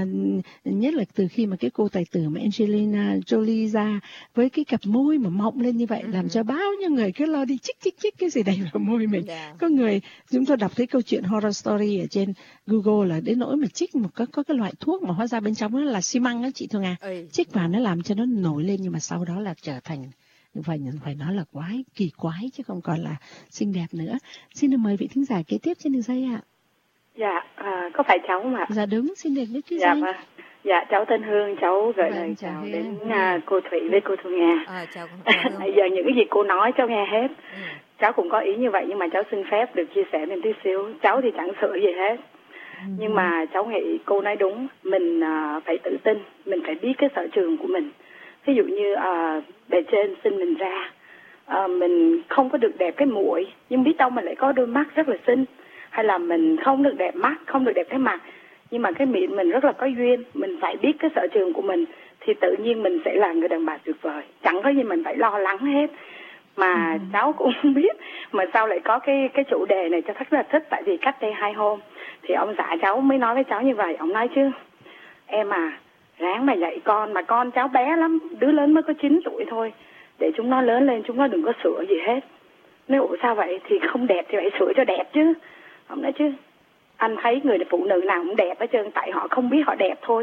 nhất là từ khi mà cái cô tài tử mà Angelina Jolie ra với cái cặp môi mà mọng lên như vậy, làm cho bao nhiêu người cứ lo đi chích cái gì đầy vào môi mình. Có người, chúng tôi đọc thấy câu chuyện horror story ở trên Google là đến nỗi mà chích có cái loại thuốc mà hóa ra bên trong nó là xi măng á chị Thu Nga. Chích vào nó làm cho nó nổi lên, nhưng mà sau đó là trở thành phải nói là kỳ quái chứ không còn là xinh đẹp nữa. Xin được mời vị thính giả kế tiếp trên đường dây ạ. Dạ, có phải cháu không ạ? Dạ đúng, xin được cái dạ, dây. Dạ, cháu tên Hương, cháu gửi lời chào đến cô Thủy với cô Thu Nga. Chào Bây giờ những cái gì cô nói cháu nghe hết. Cháu cũng có ý như vậy, nhưng mà cháu xin phép được chia sẻ thêm tí xíu. Cháu thì chẳng sửa gì hết. Nhưng mà cháu nghĩ cô nói đúng, mình phải tự tin, mình phải biết cái sở trường của mình. Ví dụ như bề trên sinh mình ra, mình không có được đẹp cái mũi, nhưng biết đâu mình lại có đôi mắt rất là xinh. Hay là mình không được đẹp mắt, không được đẹp cái mặt, nhưng mà cái miệng mình rất là có duyên. Mình phải biết cái sở trường của mình thì tự nhiên mình sẽ là người đàn bà tuyệt vời. Chẳng có gì mình phải lo lắng hết. Mà cháu cũng không biết mà sao lại có cái chủ đề này, cho rất là thích. Tại vì cách đây 2 hôm thì ông xã cháu mới nói với cháu như vậy. Ông nói chứ, em ráng mà dạy con, mà con cháu bé lắm, đứa lớn mới có 9 tuổi thôi, để chúng nó lớn lên chúng nó đừng có sửa gì hết. Nếu sao vậy thì không đẹp thì phải sửa cho đẹp chứ. Ông nói chứ, anh thấy người phụ nữ nào cũng đẹp hết trơn, tại họ không biết họ đẹp thôi.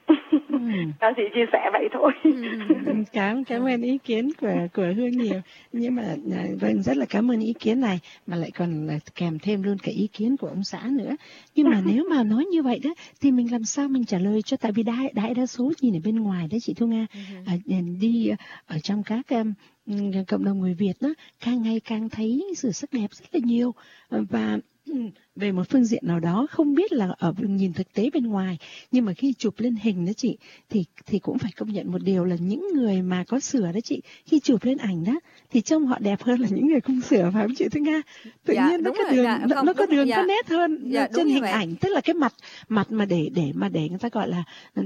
Cháu chỉ chia sẻ vậy thôi. Cảm ơn ý kiến của Hương nhiều. Nhưng mà vâng, rất là cảm ơn ý kiến này, mà lại còn kèm thêm luôn cả ý kiến của ông xã nữa. Nhưng mà nếu mà nói như vậy đó thì mình làm sao mình trả lời cho, tại vì đại đa số nhìn ở bên ngoài đấy chị Thu Nga, đi ở trong các cộng đồng người Việt đó, càng ngày càng thấy sự sắc đẹp rất là nhiều. Và về một phương diện nào đó, không biết là ở nhìn thực tế bên ngoài, nhưng mà khi chụp lên hình đó chị, thì cũng phải công nhận một điều là những người mà có sửa đó chị, khi chụp lên ảnh đó thì trông họ đẹp hơn là những người không sửa, phải không chị Thu Nga? Tự nhiên nó có đường, nó có đường có nét hơn trên hình ảnh, tức là cái mặt mà để người ta gọi là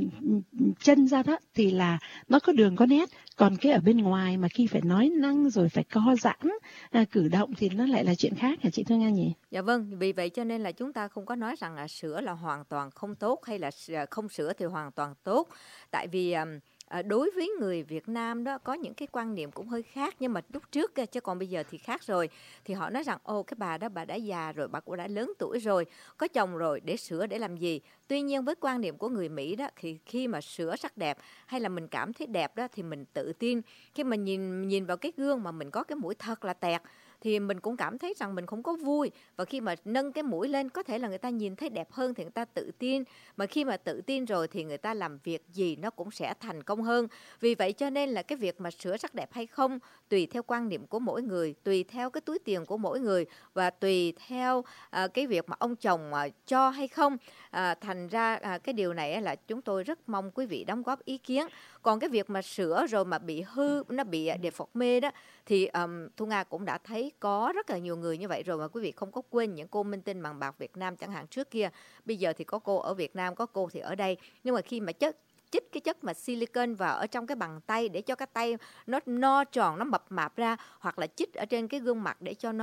chân ra đó thì là nó có đường có nét, còn cái ở bên ngoài mà khi phải nói năng rồi phải co giãn cử động thì nó lại là chuyện khác hả chị Thu Nga nhỉ? Dạ vâng, vì vậy cho nên là chúng ta không có nói rằng là sữa là hoàn toàn không tốt, hay là không sữa thì hoàn toàn tốt. Tại vì đối với người Việt Nam đó có những cái quan niệm cũng hơi khác, nhưng mà lúc trước chứ còn bây giờ thì khác rồi. Thì họ nói rằng cái bà đó bà đã già rồi, bà cũng đã lớn tuổi rồi, có chồng rồi, để sữa để làm gì. Tuy nhiên với quan niệm của người Mỹ đó, thì khi mà sửa sắc đẹp hay là mình cảm thấy đẹp đó thì mình tự tin. Khi mà nhìn vào cái gương mà mình có cái mũi thật là tẹt thì mình cũng cảm thấy rằng mình không có vui. Và khi mà nâng cái mũi lên, có thể là người ta nhìn thấy đẹp hơn thì người ta tự tin. Mà khi mà tự tin rồi thì người ta làm việc gì nó cũng sẽ thành công hơn. Vì vậy cho nên là cái việc mà sửa sắc đẹp hay không tùy theo quan niệm của mỗi người, tùy theo cái túi tiền của mỗi người, và tùy theo cái việc mà ông chồng cho hay không. Thành ra cái điều này là chúng tôi rất mong quý vị đóng góp ý kiến. Còn cái việc mà sửa rồi mà bị hư, nó bị deformé đó, thì Thu Nga cũng đã thấy có rất là nhiều người như vậy rồi. Mà quý vị không có quên những cô minh tinh bằng bạc Việt Nam chẳng hạn trước kia. Bây giờ thì có cô ở Việt Nam, có cô thì ở đây. Nhưng mà khi mà chích cái chất mà silicon vào ở trong cái bàn tay để cho cái tay nó no tròn, nó mập mạp ra, hoặc là chích ở trên cái gương mặt để cho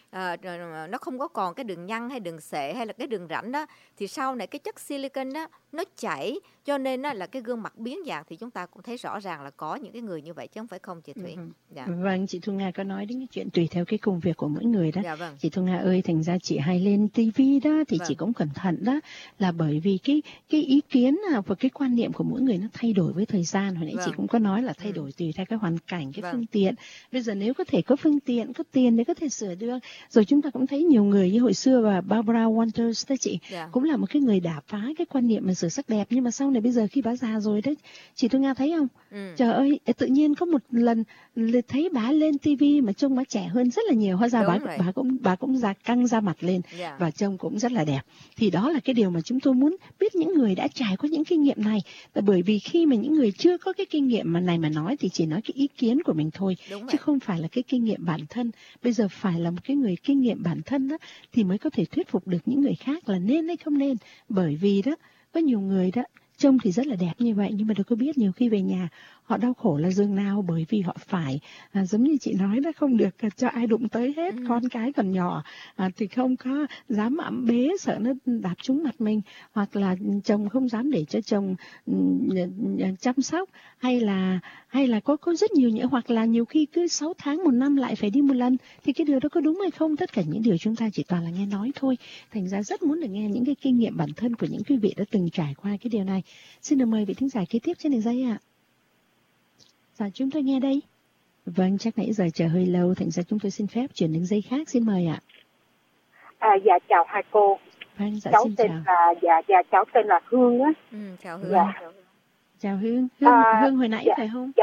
nó không có còn cái đường nhăn hay đường sệ hay là cái đường rãnh đó, thì sau này cái chất silicon đó nó chảy, cho nên là cái gương mặt biến dạng. Thì chúng ta cũng thấy rõ ràng là có những cái người như vậy chứ không phải không chị Thủy. Dạ. Vâng, chị Thu Nga có nói đến cái chuyện tùy theo cái công việc của mỗi người đó. Dạ, vâng. Chị Thu Nga ơi, thành ra chị hay lên tivi đó thì chị cũng cẩn thận đó, là bởi vì cái ý kiến và cái quan niệm của mỗi người nó thay đổi với thời gian. Hồi nãy chị cũng có nói là thay đổi tùy theo cái hoàn cảnh, cái phương tiện. Bây giờ nếu có thể có phương tiện, có tiền để có thể sửa được. Rồi chúng ta cũng thấy nhiều người như hồi xưa và Barbara Walters đó chị, cũng là một cái người đả phá cái quan niệm mà sửa sắc đẹp. Nhưng mà sau này bây giờ khi bà già rồi đấy, chị Thu Nga thấy không? Trời ơi, tự nhiên có một lần thấy bà lên tivi mà trông bà trẻ hơn rất là nhiều. Hóa ra bà cũng căng da mặt lên và trông cũng rất là đẹp. Thì đó là cái điều mà chúng tôi muốn biết những người đã trải qua những kinh nghiệm này. Bởi vì khi mà những người chưa có cái kinh nghiệm này mà nói thì chỉ nói cái ý kiến của mình thôi, chứ không phải là cái kinh nghiệm bản thân. Bây giờ phải là một cái người kinh nghiệm bản thân đó thì mới có thể thuyết phục được những người khác là nên hay không nên. Bởi vì đó có nhiều người đó trông thì rất là đẹp như vậy, nhưng mà đâu có biết nhiều khi về nhà họ đau khổ là giường nào, bởi vì họ phải giống như chị nói đó, không được cho ai đụng tới hết. Con cái còn nhỏ thì không có dám ẵm bế, sợ nó đạp trúng mặt mình, hoặc là chồng không dám để cho chồng chăm sóc, hay là có rất nhiều những, hoặc là nhiều khi cứ 6 tháng 1 năm lại phải đi một lần, thì cái điều đó có đúng hay không? Tất cả những điều chúng ta chỉ toàn là nghe nói thôi. Thành ra rất muốn được nghe những cái kinh nghiệm bản thân của những quý vị đã từng trải qua cái điều này. Xin được mời vị thính giả kế tiếp trên đường dây ạ. Dạ, chúng tôi nghe đây. Vâng, chắc nãy giờ chờ hơi lâu, thành ra chúng tôi xin phép chuyển đến dây khác. Xin mời ạ. Dạ, chào hai cô. Vâng, dạ, cháu xin tên chào. là cháu tên là Hương á. Chào Hương. Dạ. Chào Hương. Hương hồi nãy phải không?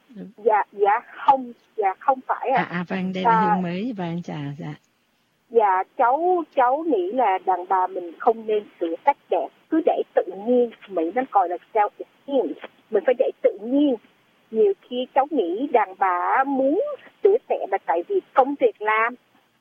Dạ không phải ạ. Vâng, đây là Hương mới. Vâng, chào. Dạ. Dạ, cháu nghĩ là đàn bà mình không nên sửa sắc đẹp, cứ để tự nhiên. Mỹ nó gọi là self-esteem, mình phải để tự nhiên. Nhiều khi cháu nghĩ đàn bà muốn sửa đẹp là tại vì công việc làm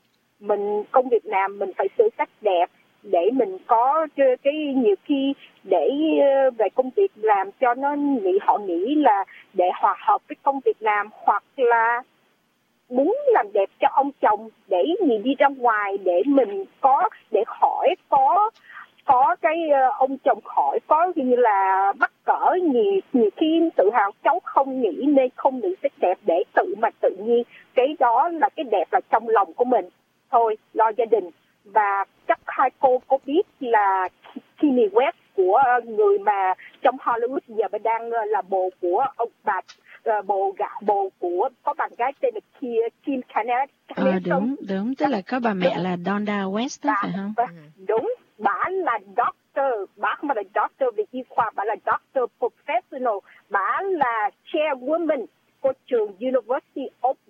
mình phải sửa sắc đẹp để mình có cái nhiều khi để về công việc làm cho họ nghĩ là để hòa hợp với công việc làm, hoặc là muốn làm đẹp cho ông chồng để nhìn đi ra ngoài, để mình để khỏi có cái ông chồng khỏi có như là mắc cỡ. Nhiều khi tự hào, cháu không nghĩ nên không nữ sắc đẹp để tự nhiên. Cái đó là cái đẹp là trong lòng của mình thôi, lo gia đình. Và chắc hai cô biết là Kanye West của người mà trong Hollywood giờ mà đang là bồ của ông bà, bồ của có bạn gái tên là Kim Kardashian. Đúng, tức là có bà mẹ là Donda West đó, phải không? Đúng, bà là doctor, bà không phải là doctor về y khoa, bà là doctor professional, bà là chairwoman của trường University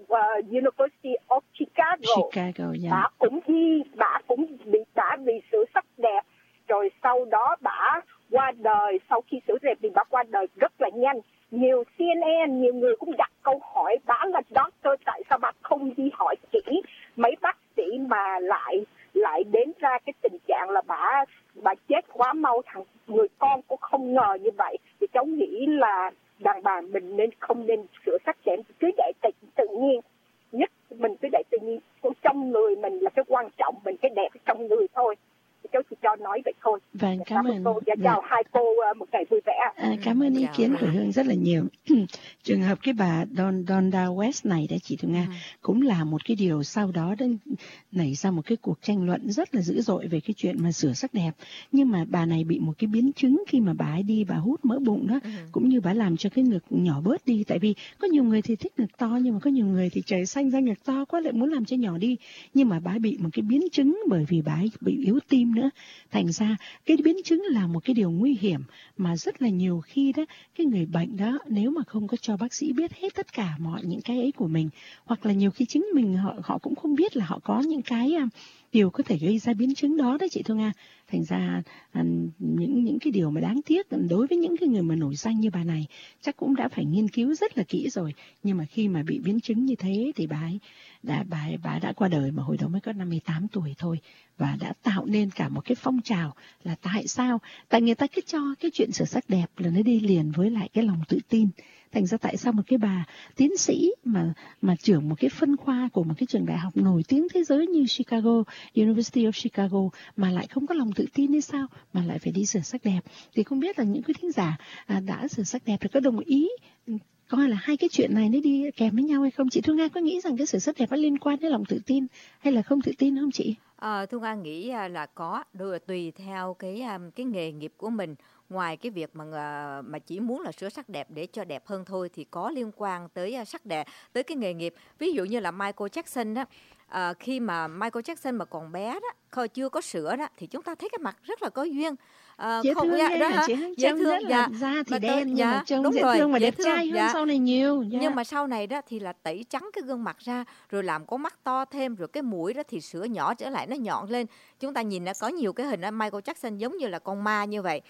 of Chicago. Bà cũng bị sửa sắc đẹp, rồi sau đó bà qua đời. Sau khi sửa đẹp thì bà qua đời rất là nhanh. Nhiều CNN, nhiều người cũng đặt câu hỏi bà là doctor, tại sao bà không đi hỏi kỹ mấy bác sĩ mà lại đến ra cái tình trạng là bà chết quá mau, thằng người con cũng không ngờ như vậy. Thì cháu nghĩ là đàn bà mình không nên sửa sắc đẹp, cứ để tự nhiên. Nhất mình cứ để tự nhiên, trong người mình là cái quan trọng, mình cái đẹp trong người thôi. Cháu chỉ cho nói vậy thôi. Vâng, cảm ơn. Chào hai cô, một ngày vui vẻ. Cảm ơn ý kiến của Hương rất là nhiều. Trường hợp cái bà Donda West này đấy chị Thu Nga, cũng là một cái điều sau đó đã nảy ra một cái cuộc tranh luận rất là dữ dội về cái chuyện mà sửa sắc đẹp. Nhưng mà bà này bị một cái biến chứng khi mà bà ấy đi bà hút mỡ bụng đó, cũng như bà làm cho cái ngực nhỏ bớt đi. Tại vì có nhiều người thì thích ngực to, nhưng mà có nhiều người thì trời xanh ra ngực to quá lại muốn làm cho nhỏ đi. Nhưng mà bà ấy bị một cái biến chứng bởi vì bà ấy bị yếu tim nữa. Thành ra cái biến chứng là một cái điều nguy hiểm mà rất là nhiều khi đó cái người bệnh đó, nếu mà không có cho bác sĩ biết hết tất cả mọi những cái ấy của mình, hoặc là nhiều khi chính mình họ cũng không biết là họ có những cái điều có thể gây ra biến chứng đó đấy chị Thu Nga. Thành ra những cái điều mà đáng tiếc đối với những cái người mà nổi danh như bà này chắc cũng đã phải nghiên cứu rất là kỹ rồi. Nhưng mà khi mà bị biến chứng như thế thì bà đã qua đời mà hồi đó mới có 58 tuổi thôi, và đã tạo nên cả một cái phong trào là tại sao? Tại người ta cứ cho cái chuyện sửa sắc đẹp là nó đi liền với lại cái lòng tự tin. Thành ra tại sao một cái bà tiến sĩ mà trưởng một cái phân khoa của một cái trường đại học nổi tiếng thế giới như University of Chicago mà lại không có lòng tự tin hay sao mà lại phải đi sửa sắc đẹp? Thì không biết là những quý thính giả đã sửa sắc đẹp thì có đồng ý coi là hai cái chuyện này nó đi kèm với nhau hay không? Chị Thu Nga có nghĩ rằng cái sửa sắc đẹp nó liên quan đến lòng tự tin hay là không tự tin không chị? Thu Nga nghĩ là có, tùy theo cái nghề nghiệp của mình. Ngoài cái việc mà chỉ muốn là sửa sắc đẹp để cho đẹp hơn thôi thì có liên quan tới sắc đẹp, tới cái nghề nghiệp. Ví dụ như là Michael Jackson đó, khi mà Michael Jackson mà còn bé đó, chưa có sữa đó, thì chúng ta thấy cái mặt rất là có duyên. Dễ không thương đó hả? Dễ thương, dạ. Da thì đen nhưng mà trông dễ thương và đẹp trai hơn sau này nhiều. Nhưng mà sau này đó thì là tẩy trắng cái gương mặt ra, rồi làm có mắt to thêm, rồi cái mũi đó thì sửa nhỏ trở lại, nó nhọn lên. Chúng ta nhìn nó có nhiều cái hình Michael Jackson giống như là con ma như vậy.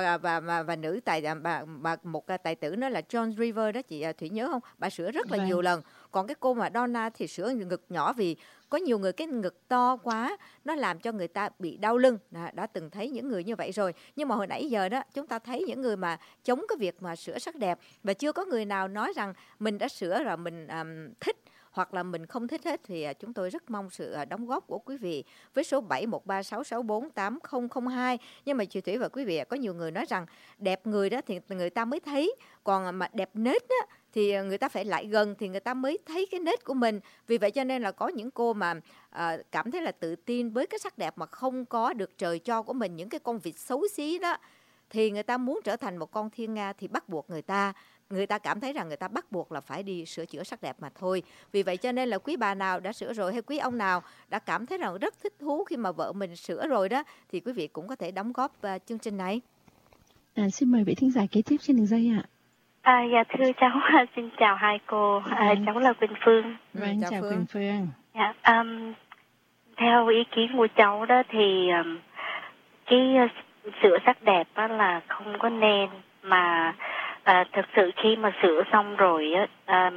Và nữ một tài tử đó là John River đó, chị Thủy nhớ không? Bà sửa rất là nhiều lần. Còn cái cô mà Donna thì sửa ngực nhỏ vì Có nhiều người cái ngực to quá, nó làm cho người ta bị đau lưng. Đã từng thấy những người như vậy rồi. Nhưng mà hồi nãy giờ đó, chúng ta thấy những người mà chống cái việc mà sửa sắc đẹp, và chưa có người nào nói rằng mình đã sửa rồi mình thích hoặc là mình không thích hết. Thì chúng tôi rất mong sự đóng góp của quý vị với số 71366480002. Nhưng mà chị Thủy và quý vị, có nhiều người nói rằng đẹp người đó thì người ta mới thấy, còn mà đẹp nết đó thì người ta phải lại gần thì người ta mới thấy cái nết của mình. Vì vậy cho nên là có những cô mà cảm thấy là tự tin với cái sắc đẹp mà không có được trời cho của mình, những cái con vịt xấu xí đó, thì người ta muốn trở thành một con thiên nga thì bắt buộc người ta cảm thấy rằng người ta bắt buộc là phải đi sửa chữa sắc đẹp mà thôi. Vì vậy cho nên là quý bà nào đã sửa rồi hay quý ông nào đã cảm thấy rằng rất thích thú khi mà vợ mình sửa rồi đó, thì quý vị cũng có thể đóng góp chương trình này. Xin mời vị thính giả kế tiếp trên đường dây ạ. Dạ thưa cháu, xin chào hai cô. Cháu là Quỳnh Phương. Vâng, chào Quỳnh Phương. Dạ, theo ý kiến của cháu đó thì cái sửa sắc đẹp đó là không có nên, mà thực sự khi mà sửa xong rồi á,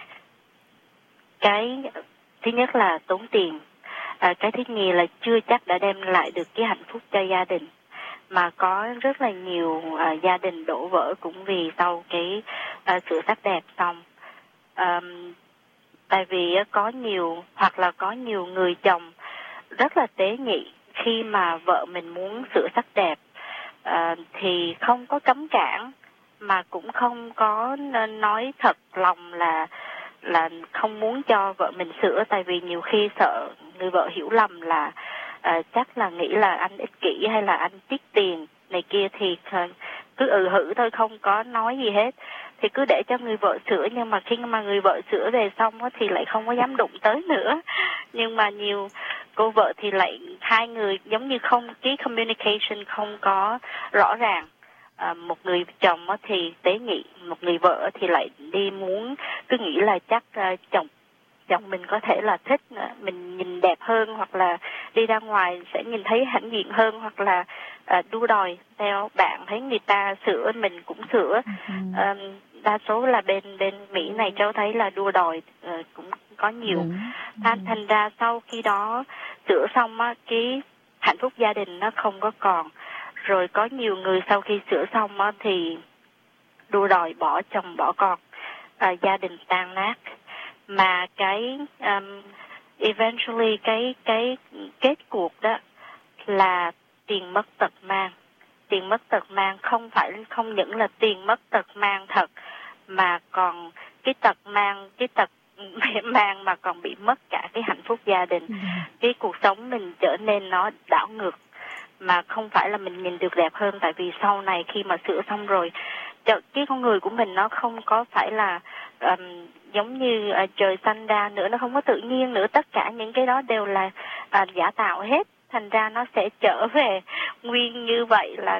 cái thứ nhất là tốn tiền, cái thứ nhì là chưa chắc đã đem lại được cái hạnh phúc cho gia đình, mà có rất là nhiều gia đình đổ vỡ cũng vì sau cái sửa sắc đẹp xong. Tại vì có nhiều người chồng rất là tế nhị, khi mà vợ mình muốn sửa sắc đẹp thì không có cấm cản, mà cũng không có nói thật lòng là không muốn cho vợ mình sửa, tại vì nhiều khi sợ người vợ hiểu lầm là chắc là nghĩ là anh ích kỷ hay là anh tiết tiền này kia, thì cứ hử thôi, không có nói gì hết, thì cứ để cho người vợ sửa. Nhưng mà khi mà người vợ sửa về xong thì lại không có dám đụng tới nữa. Nhưng mà nhiều cô vợ thì lại hai người giống như cái communication không có rõ ràng. Một người chồng thì tế nhị, một người vợ thì lại đi muốn cứ nghĩ là chắc chồng mình có thể là thích mình nhìn đẹp hơn, hoặc là đi ra ngoài sẽ nhìn thấy hãnh diện hơn, hoặc là đua đòi theo bạn, thấy người ta sửa mình cũng sửa. Đa số là bên Mỹ này cháu thấy là đua đòi cũng có nhiều. Thành ra sau khi đó sửa xong cái hạnh phúc gia đình nó không có còn. Rồi có nhiều người sau khi sửa xong thì đua đòi bỏ chồng bỏ con, gia đình tan nát. Mà cái eventually cái kết cuộc đó là tiền mất tật mang. Tiền mất tật mang không những là tiền mất tật mang thật, mà còn cái tật mang mà còn bị mất cả cái hạnh phúc gia đình. Cái cuộc sống mình trở nên nó đảo ngược, mà không phải là mình nhìn được đẹp hơn. Tại vì sau này khi mà sửa xong rồi, cái con người của mình nó không có phải là giống như trời xanh ra nữa, nó không có tự nhiên nữa. Tất cả những cái đó đều là giả tạo hết. Thành ra nó sẽ trở về nguyên như vậy, là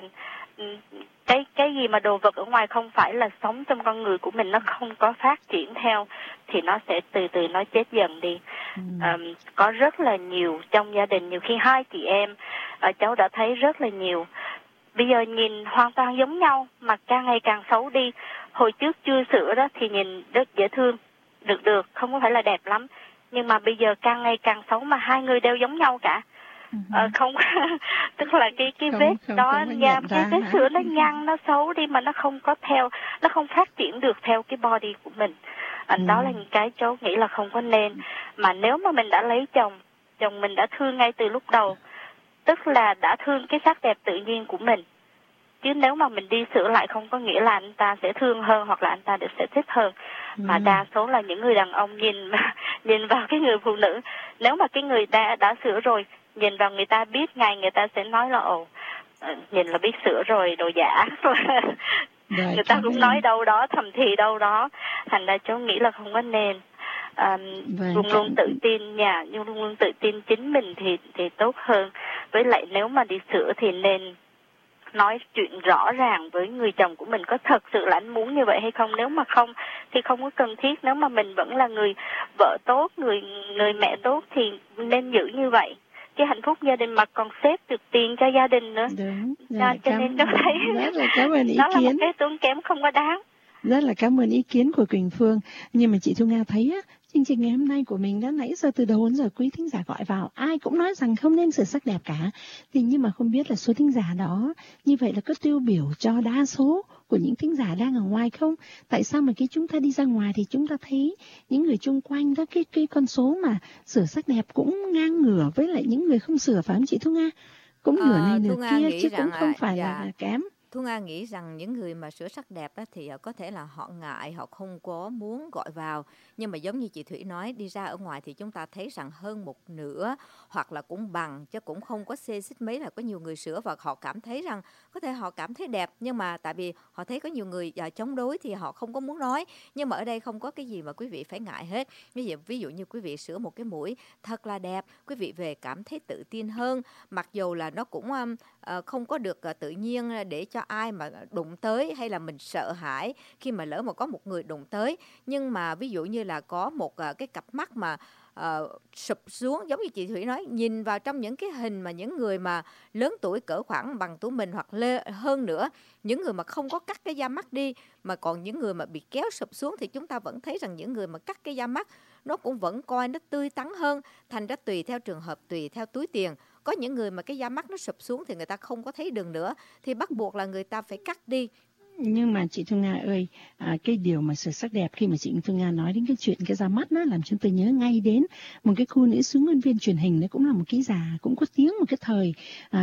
cái gì mà đồ vật ở ngoài không phải là sống trong con người của mình, nó không có phát triển theo, thì nó sẽ từ từ nó chết dần đi. Có rất là nhiều trong gia đình, nhiều khi hai chị em cháu đã thấy rất là nhiều bây giờ nhìn hoàn toàn giống nhau mà càng ngày càng xấu đi. Hồi trước chưa sửa đó thì nhìn rất dễ thương, được, không có phải là đẹp lắm, nhưng mà bây giờ càng ngày càng xấu, mà hai người đều giống nhau cả. Không tức là cái vết đó nha, cái vết sữa nó nhăn, nó xấu đi, mà nó không có theo, nó không phát triển được theo cái body của mình. Đó là những cái cháu nghĩ là không có nên. Mà nếu mà mình đã lấy chồng mình đã thương ngay từ lúc đầu, tức là đã thương cái sắc đẹp tự nhiên của mình. Chứ nếu mà mình đi sửa lại không có nghĩa là anh ta sẽ thương hơn hoặc là anh ta sẽ thích hơn. Mà đa số là những người đàn ông nhìn vào cái người phụ nữ, nếu mà cái người đã sửa rồi, nhìn vào người ta biết ngay, người ta sẽ nói là nhìn là biết sửa rồi, đồ giả. Người ta cũng nói đâu đó, thầm thì đâu đó. Thành ra cháu nghĩ là không có nên. Luôn luôn tự tin nhưng luôn luôn tự tin chính mình thì tốt hơn. Với lại nếu mà đi sửa thì nên nói chuyện rõ ràng với người chồng của mình, có thật sự là anh muốn như vậy hay không. Nếu mà không thì không có cần thiết. Nếu mà mình vẫn là người vợ tốt, người mẹ tốt thì nên giữ như vậy. Cái hạnh phúc gia đình mà còn xếp được tiền cho gia đình nữa. Đúng. Cho nên tôi thấy rất là cảm ơn ý đó kiến. là một cái tốn kém không có đáng. Rất là cảm ơn ý kiến của Quỳnh Phương. Nhưng mà chị Thu Nga thấy á, chương trình ngày hôm nay của mình đã nãy giờ từ đầu đến giờ quý thính giả gọi vào, ai cũng nói rằng không nên sửa sắc đẹp cả. Thì nhưng mà không biết là số thính giả đó như vậy là có tiêu biểu cho đa số của những thính giả đang ở ngoài không? Tại sao mà khi chúng ta đi ra ngoài thì chúng ta thấy những người chung quanh đó cái con số mà sửa sắc đẹp cũng ngang ngửa với lại những người không sửa, phải không chị Thu Nga? Cũng nửa này nửa kia chứ cũng không phải là kém. Thu Nga nghĩ rằng những người mà sửa sắc đẹp á, thì có thể là họ ngại, họ không có muốn gọi vào. Nhưng mà giống như chị Thủy nói, đi ra ở ngoài thì chúng ta thấy rằng hơn một nửa hoặc là cũng bằng, chứ cũng không có xê xích mấy là có nhiều người sửa và họ cảm thấy rằng có thể họ cảm thấy đẹp. Nhưng mà tại vì họ thấy có nhiều người chống đối thì họ không có muốn nói. Nhưng mà ở đây không có cái gì mà quý vị phải ngại hết. Ví dụ như quý vị sửa một cái mũi thật là đẹp, quý vị về cảm thấy tự tin hơn. Mặc dù là nó cũng không có được tự nhiên để cho ai mà đụng tới, hay là mình sợ hãi khi mà lỡ mà có một người đụng tới. Nhưng mà ví dụ như là có một cái cặp mắt mà sụp xuống, giống như chị Thủy nói, nhìn vào trong những cái hình mà những người mà lớn tuổi cỡ khoảng bằng tuổi mình hoặc hơn nữa, những người mà không có cắt cái da mắt đi, mà còn những người mà bị kéo sụp xuống, thì chúng ta vẫn thấy rằng những người mà cắt cái da mắt nó cũng vẫn coi nó tươi tắn hơn. Thành ra tùy theo trường hợp, tùy theo túi tiền. Có những người mà cái da mắt nó sụp xuống thì người ta không có thấy đường nữa, thì bắt buộc là người ta phải cắt đi. Nhưng mà chị Thu Nga ơi, cái điều mà sửa sắc đẹp, khi mà chị Thu Nga nói đến cái chuyện cái da mắt nó làm chúng tôi nhớ ngay đến một cái cô nữ xướng ngôn viên truyền hình, nó cũng là một ký giả cũng có tiếng một cái thời,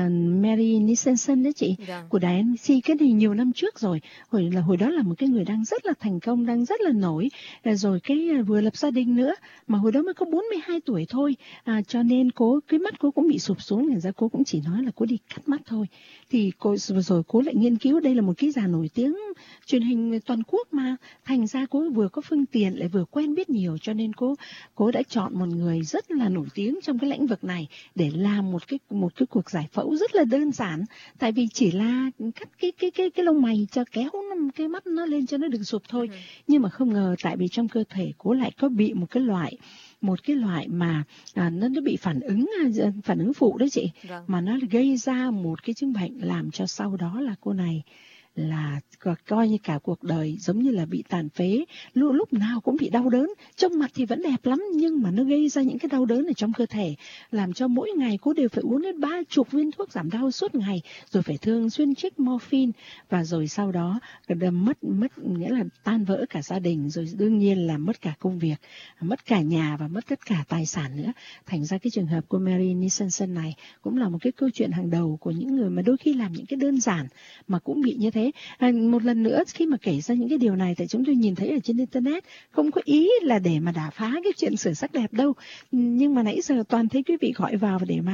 Mary Nicholson đó chị, của đài NBC, cái này nhiều năm trước rồi. Hồi đó là một cái người đang rất là thành công, đang rất là nổi, rồi cái vừa lập gia đình nữa, mà hồi đó mới có 42 tuổi thôi, cho nên cái mắt cô cũng bị sụp xuống, thành ra cô cũng chỉ nói là cô đi cắt mắt thôi. Thì rồi cô lại nghiên cứu, đây là một ký giả nổi tiếng truyền hình toàn quốc mà, thành ra cô vừa có phương tiện lại vừa quen biết nhiều, cho nên cô đã chọn một người rất là nổi tiếng trong cái lĩnh vực này để làm một cái cuộc giải phẫu rất là đơn giản. Tại vì chỉ là cắt cái lông mày cho kéo cái mắt nó lên cho nó đừng sụp thôi. Nhưng mà không ngờ tại vì trong cơ thể cô lại có bị một cái loại mà nó bị phản ứng phụ đấy chị. Mà nó gây ra một cái chứng bệnh làm cho sau đó là cô này là coi như cả cuộc đời giống như là bị tàn phế, lúc nào cũng bị đau đớn, trông mặt thì vẫn đẹp lắm nhưng mà nó gây ra những cái đau đớn ở trong cơ thể, làm cho mỗi ngày cô đều phải uống đến 30 viên thuốc giảm đau suốt ngày, rồi phải thường xuyên trích morphine, và rồi sau đó mất nghĩa là tan vỡ cả gia đình, rồi đương nhiên là mất cả công việc, mất cả nhà và mất tất cả tài sản nữa. Thành ra cái trường hợp của Mary Nicholson này cũng là một cái câu chuyện hàng đầu của những người mà đôi khi làm những cái đơn giản mà cũng bị như thế. Một lần nữa khi mà kể ra những cái điều này, tại chúng tôi nhìn thấy ở trên internet, không có ý là để mà đả phá cái chuyện sửa sắc đẹp đâu, nhưng mà nãy giờ toàn thấy quý vị gọi vào để mà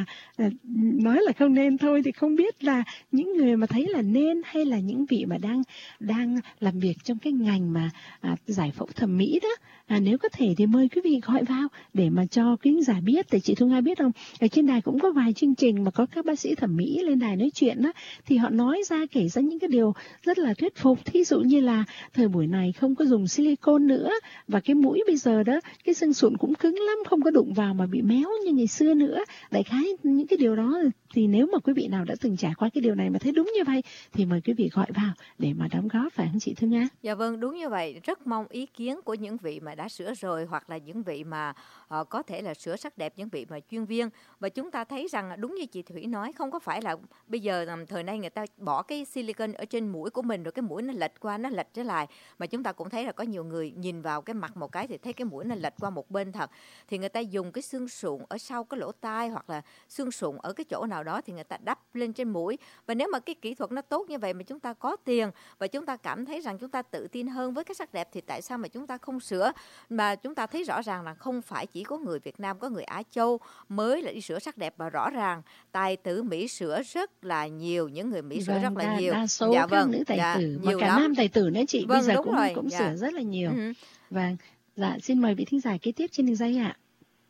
nói là không nên thôi, thì không biết là những người mà thấy là nên, hay là những vị mà đang làm việc trong cái ngành mà giải phẫu thẩm mỹ đó, nếu có thể thì mời quý vị gọi vào để mà cho quý khán giả biết. Tại chị Thu Nga biết không, ở trên đài cũng có vài chương trình mà có các bác sĩ thẩm mỹ lên đài nói chuyện đó, thì họ nói ra, kể ra những cái điều rất là thuyết phục. Thí dụ như là thời buổi này không có dùng silicone nữa, và cái mũi bây giờ đó, cái xương sụn cũng cứng lắm, không có đụng vào mà bị méo như ngày xưa nữa. Đại khái những cái điều đó thì nếu mà quý vị nào đã từng trải qua cái điều này mà thấy đúng như vậy thì mời quý vị gọi vào để mà đóng góp, phải không chị Thư Nga? Dạ vâng, đúng như vậy. Rất mong ý kiến của những vị mà đã sửa rồi, hoặc là những vị mà có thể là sửa sắc đẹp, những vị mà chuyên viên. Và chúng ta thấy rằng đúng như chị Thủy nói, không có phải là bây giờ thời nay người ta bỏ cái silicone ở trên mũi của mình rồi cái mũi nó lệch qua, nó lệch trở lại. Mà chúng ta cũng thấy là có nhiều người nhìn vào cái mặt một cái thì thấy cái mũi nó lệch qua một bên thật. Thì người ta dùng cái xương sụn ở sau cái lỗ tai, hoặc là xương sụn ở cái chỗ nào đó thì người ta đắp lên trên mũi. Và nếu mà cái kỹ thuật nó tốt như vậy mà chúng ta có tiền và chúng ta cảm thấy rằng chúng ta tự tin hơn với cái sắc đẹp, thì tại sao mà chúng ta không sửa? Mà chúng ta thấy rõ ràng là không phải chỉ có người Việt Nam, có người Á Châu mới là đi sửa sắc đẹp, và rõ ràng tài tử Mỹ sửa rất là nhiều, những người Mỹ sửa rất là nhiều. Đa số các nữ tài tử, mà cả nam tài tử nữa chị, bây giờ cũng sửa rất là nhiều. Vâng, dạ xin mời vị thính giả kế tiếp trên đường dây ạ.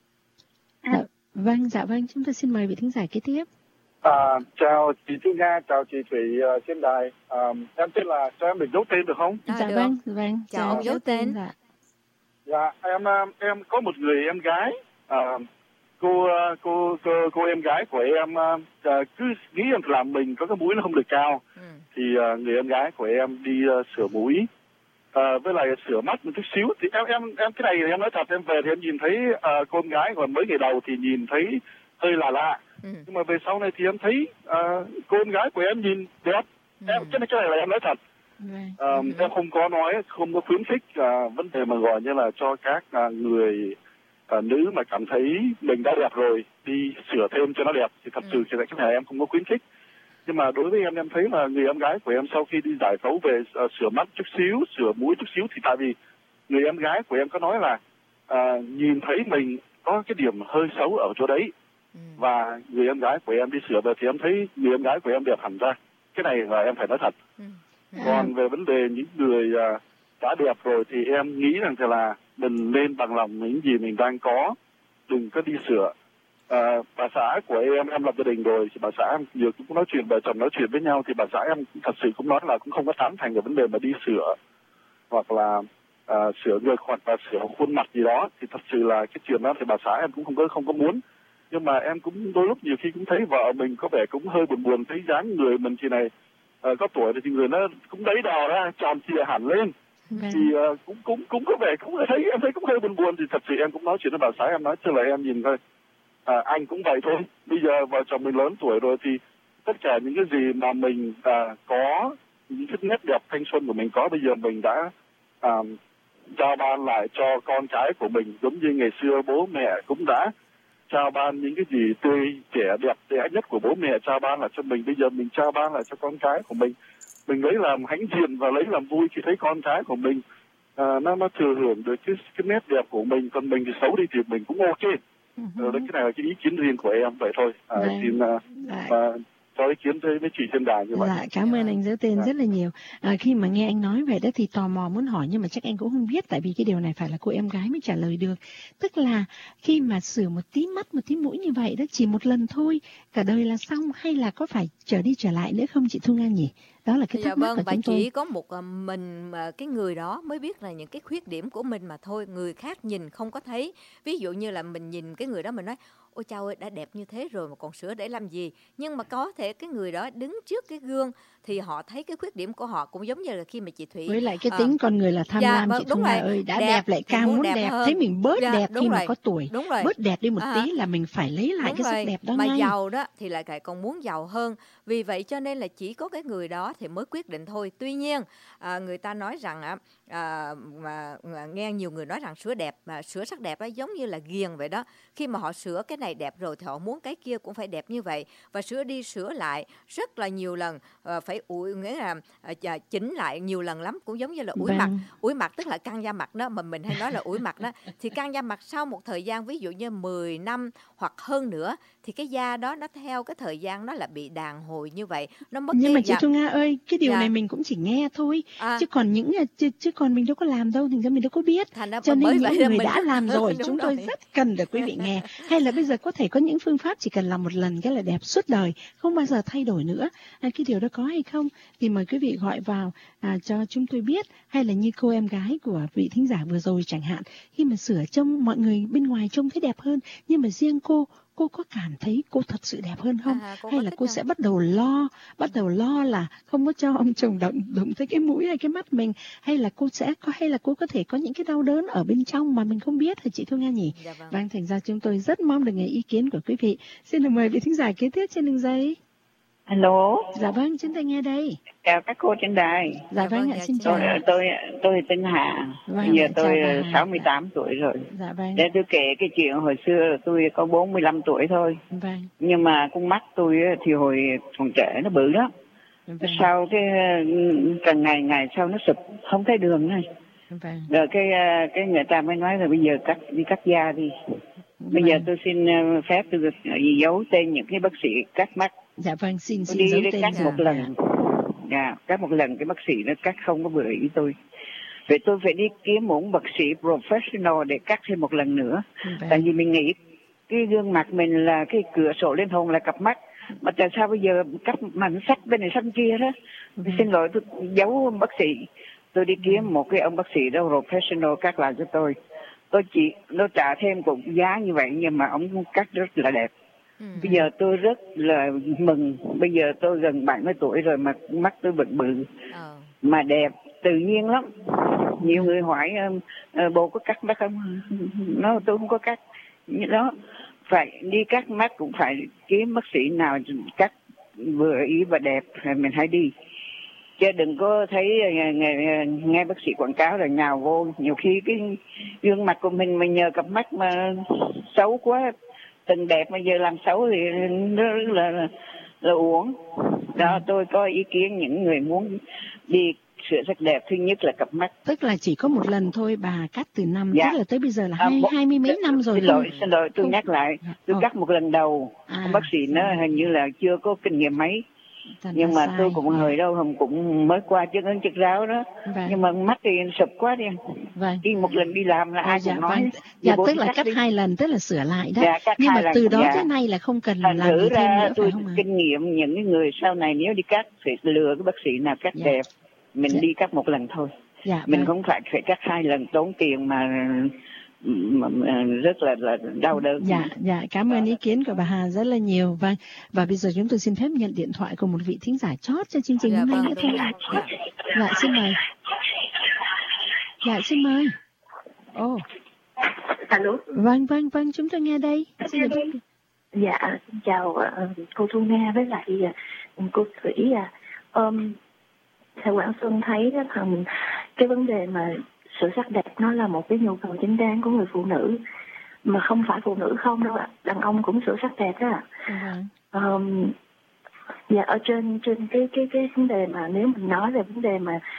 Vâng, chúng ta xin mời vị thính giả kế tiếp. Chào chị Thu Nga, chào chị Thủy trên đài. Em tên là, cho em được giấu tên được không? Dạ vâng. Chào ông giấu tên. Dạ, em có một người em gái. Cô em gái của em cứ nghĩ em làm mình có cái mũi nó không được cao, thì người em gái của em đi sửa mũi. với lại sửa mắt một chút xíu. Thì em cái này em nói thật, em về thì em nhìn thấy con gái còn mấy ngày đầu thì nhìn thấy hơi là lạ. Nhưng mà về sau này thì em thấy con gái của em nhìn đẹp. Cái này là em nói thật. Em không có khuyến khích vấn đề mà gọi như là cho các người nữ mà cảm thấy mình đã đẹp rồi đi sửa thêm cho nó đẹp, thì thật sự thì cái này em không có khuyến khích. Nhưng mà đối với em thấy là người em gái của em sau khi đi giải phẫu về sửa mắt chút xíu, sửa mũi chút xíu, thì tại vì người em gái của em có nói là nhìn thấy mình có cái điểm hơi xấu ở chỗ đấy, và người em gái của em đi sửa về thì em thấy người em gái của em đẹp hẳn ra. Cái này là em phải nói thật. Còn về vấn đề những người đã đẹp rồi thì em nghĩ rằng thì là mình nên bằng lòng những gì mình đang có, đừng có đi sửa. Bà xã của em lập gia đình rồi, thì bà xã em nhiều cũng nói chuyện, vợ chồng nói chuyện với nhau, thì bà xã em thật sự cũng nói là cũng không có tán thành cái vấn đề mà đi sửa hoặc là sửa ngực hoặc là sửa khuôn mặt gì đó. Thì thật sự là cái chuyện đó thì bà xã em cũng không có muốn. Nhưng mà em cũng đôi lúc nhiều khi cũng thấy vợ mình có vẻ cũng hơi buồn, thấy dáng người mình thì này có tuổi thì người nó cũng đấy đò ra tròn trịa hẳn lên. Thì cũng có vẻ cũng thấy em thấy cũng hơi buồn. Thì thật sự em cũng nói chuyện với bà xã, em nói chứ là em nhìn thôi, anh cũng vậy thôi. Bây giờ vợ chồng mình lớn tuổi rồi thì tất cả những cái gì mà mình có, những cái nét đẹp thanh xuân của mình có, bây giờ mình đã trao ban lại cho con cái của mình, giống như ngày xưa bố mẹ cũng đã trao ban những cái gì tươi trẻ đẹp đẽ nhất của bố mẹ trao ban lại cho mình. Bây giờ mình trao ban lại cho con cái của mình lấy làm hãnh diện và lấy làm vui khi thấy con cái của mình nó thừa hưởng được cái nét đẹp của mình. Còn mình thì xấu đi thì mình cũng ok. Đấy, cái này là cái ý kiến riêng của em vậy thôi. Xin cho ý kiến với chị trên đài như vậy. Cảm ơn anh Giấu Tên rất là nhiều. Khi mà nghe anh nói về đó thì tò mò muốn hỏi, nhưng mà chắc anh cũng không biết, tại vì cái điều này phải là cô em gái mới trả lời được. Tức là khi mà sửa một tí mắt một tí mũi như vậy đó, chỉ một lần thôi cả đời là xong, hay là có phải trở đi trở lại nữa không chị Thu Nga nhỉ? Đó là cái thắc mắc của chúng tôi. Chỉ có một mình cái người đó mới biết là những cái khuyết điểm của mình mà thôi, người khác nhìn không có thấy. Ví dụ như là mình nhìn cái người đó mình nói ôi chao ơi, đã đẹp như thế rồi mà còn sửa để làm gì. Nhưng mà có thể cái người đó đứng trước cái gương thì họ thấy cái khuyết điểm của họ, cũng giống như là khi mà chị Thủy với lại cái tính con người là tham lam, chị Thu Nga ơi, đã đẹp lại càng muốn đẹp hơn. Thấy mình bớt đẹp khi mà có tuổi, bớt đẹp đi một tí là mình phải lấy lại cái sắc đẹp đó mà ngay. giàu đó thì lại còn muốn giàu hơn. Vì vậy cho nên là chỉ có cái người đó thì mới quyết định thôi. Tuy nhiên người ta nói rằng nghe nhiều người nói rằng sửa đẹp mà sửa sắc đẹp giống như là ghiền vậy đó. Khi mà họ sửa cái này đẹp rồi thì họ muốn cái kia cũng phải đẹp như vậy, và sửa đi sửa lại rất là nhiều lần, phải nghĩa là chỉnh lại nhiều lần lắm, cũng giống như là ủi mặt. Ủi mặt tức là căng da mặt đó, mà mình hay nói là ủi mặt đó. Thì căng da mặt sau một thời gian ví dụ như 10 năm hoặc hơn nữa thì cái da đó nó theo cái thời gian nó là bị đàn hồi như vậy, nó mất. Nhưng mà chị Thu Nga ơi, cái điều này mình cũng chỉ nghe thôi, chứ còn chứ còn mình đâu có làm đâu, thành ra mình đâu có biết. Cho nên những người đã làm rồi chúng tôi rất cần được quý vị nghe. Hay là bây giờ có thể có những phương pháp chỉ cần làm một lần cái là đẹp suốt đời, không bao giờ thay đổi nữa. Cái điều đó có hay không thì mời quý vị gọi vào cho chúng tôi biết. Hay là như cô em gái của vị thính giả vừa rồi chẳng hạn, khi mà sửa trông mọi người bên ngoài trông thấy đẹp hơn, nhưng mà riêng cô có cảm thấy cô thật sự đẹp hơn không? Hay là cô sẽ bắt đầu lo là không có cho ông chồng đụng tới cái mũi hay cái mắt mình, hay là cô có thể có những cái đau đớn ở bên trong mà mình không biết hả chị Thu Nga nhỉ? Vâng, thành ra chúng tôi rất mong được nghe ý kiến của quý vị. Xin được mời vị thính giả kế tiếp trên đường dây. Alo. Dạ vâng, chúng ta nghe đây. Chào các cô trên đài. Dạ vâng ạ, xin chào. Tôi tên Hà. Bây giờ tôi 68 tuổi rồi. Dạ vâng. Để tôi kể cái chuyện hồi xưa tôi có 45 tuổi thôi. Vâng. Nhưng mà con mắt tôi thì hồi còn trẻ nó bự lắm. Vâng. Sau cái càng ngày sau nó sụp, không thấy đường này. Vâng. Rồi cái người ta mới nói là bây giờ đi cắt da đi. Bây giờ tôi xin phép tôi giấu tên những cái bác sĩ cắt mắt. Dạ vâng, xin đi giấu tên. Cắt một lần. Cắt một lần cái bác sĩ nó cắt không có vừa ý tôi. Vậy tôi phải đi kiếm một bác sĩ professional để cắt thêm một lần nữa. Tại vì mình nghĩ cái gương mặt mình là cái cửa sổ linh hồn là cặp mắt. Mà tại sao bây giờ cắt mà nó sắc bên này sắc kia đó. Xin lỗi, tôi giấu bác sĩ. Tôi đi kiếm một cái ông bác sĩ đó professional cắt lại cho tôi. Nó trả thêm cũng giá như vậy, nhưng mà ông cắt rất là đẹp. Bây giờ tôi rất là mừng. Bây giờ tôi gần 70 tuổi rồi mà mắt tôi bự mà đẹp, tự nhiên lắm. Nhiều người hỏi bộ có cắt mắt không? Nó tôi không có cắt. Đó, phải đi cắt mắt cũng phải kiếm bác sĩ nào cắt vừa ý và đẹp mình hãy đi. Chứ đừng có thấy nghe bác sĩ quảng cáo là nhào vô. Nhiều khi cái gương mặt của mình nhờ cặp mắt mà xấu quá, từng đẹp mà giờ làm xấu thì nó rất là uổng. Đó, tôi có ý kiến những người muốn đi sửa sắc đẹp, thứ nhất là cặp mắt. Tức là chỉ có một lần thôi bà cắt từ năm, tức là tới bây giờ là 20 mấy năm rồi. Xin lỗi, tôi nhắc lại, tôi cắt một lần đầu, bác sĩ nó hình như là chưa có kinh nghiệm mấy. Nhưng mà tôi cũng hồi đâu cũng mới qua chân ấn chất ráo đó. Nhưng mà mắt thì sụp quá đi. Đi một lần đi làm là ai cũng nói. Tức là cắt 2 lần, tức là sửa lại đó. Nhưng mà từ đó tới nay là không cần làm gì thêm nữa, tôi phải không ạ? Kinh nghiệm những người sau này nếu đi cắt phải lừa cái bác sĩ nào cắt đẹp. Mình đi cắt một lần thôi. Mình không phải cắt 2 lần tốn tiền mà rất là đau đớn. Cảm ơn ý kiến của bà Hà rất là nhiều. Vâng, và bây giờ chúng tôi xin phép nhận điện thoại của một vị thính giả chót cho chương trình hôm nay nữa thôi. Xin mời. Xin mời. Alo. Vâng, chúng tôi nghe đây. Xin chào cô Thu Nga với lại cô Thủy. Theo Quảng Xuân thấy đó, cái vấn đề mà sửa sắc đẹp nó là một cái nhu cầu chính đáng của người phụ nữ, mà không phải phụ nữ không đâu ạ, đàn ông cũng sửa sắc đẹp đó ạ. Ở trên cái vấn đề mà nếu mình nói về vấn đề mà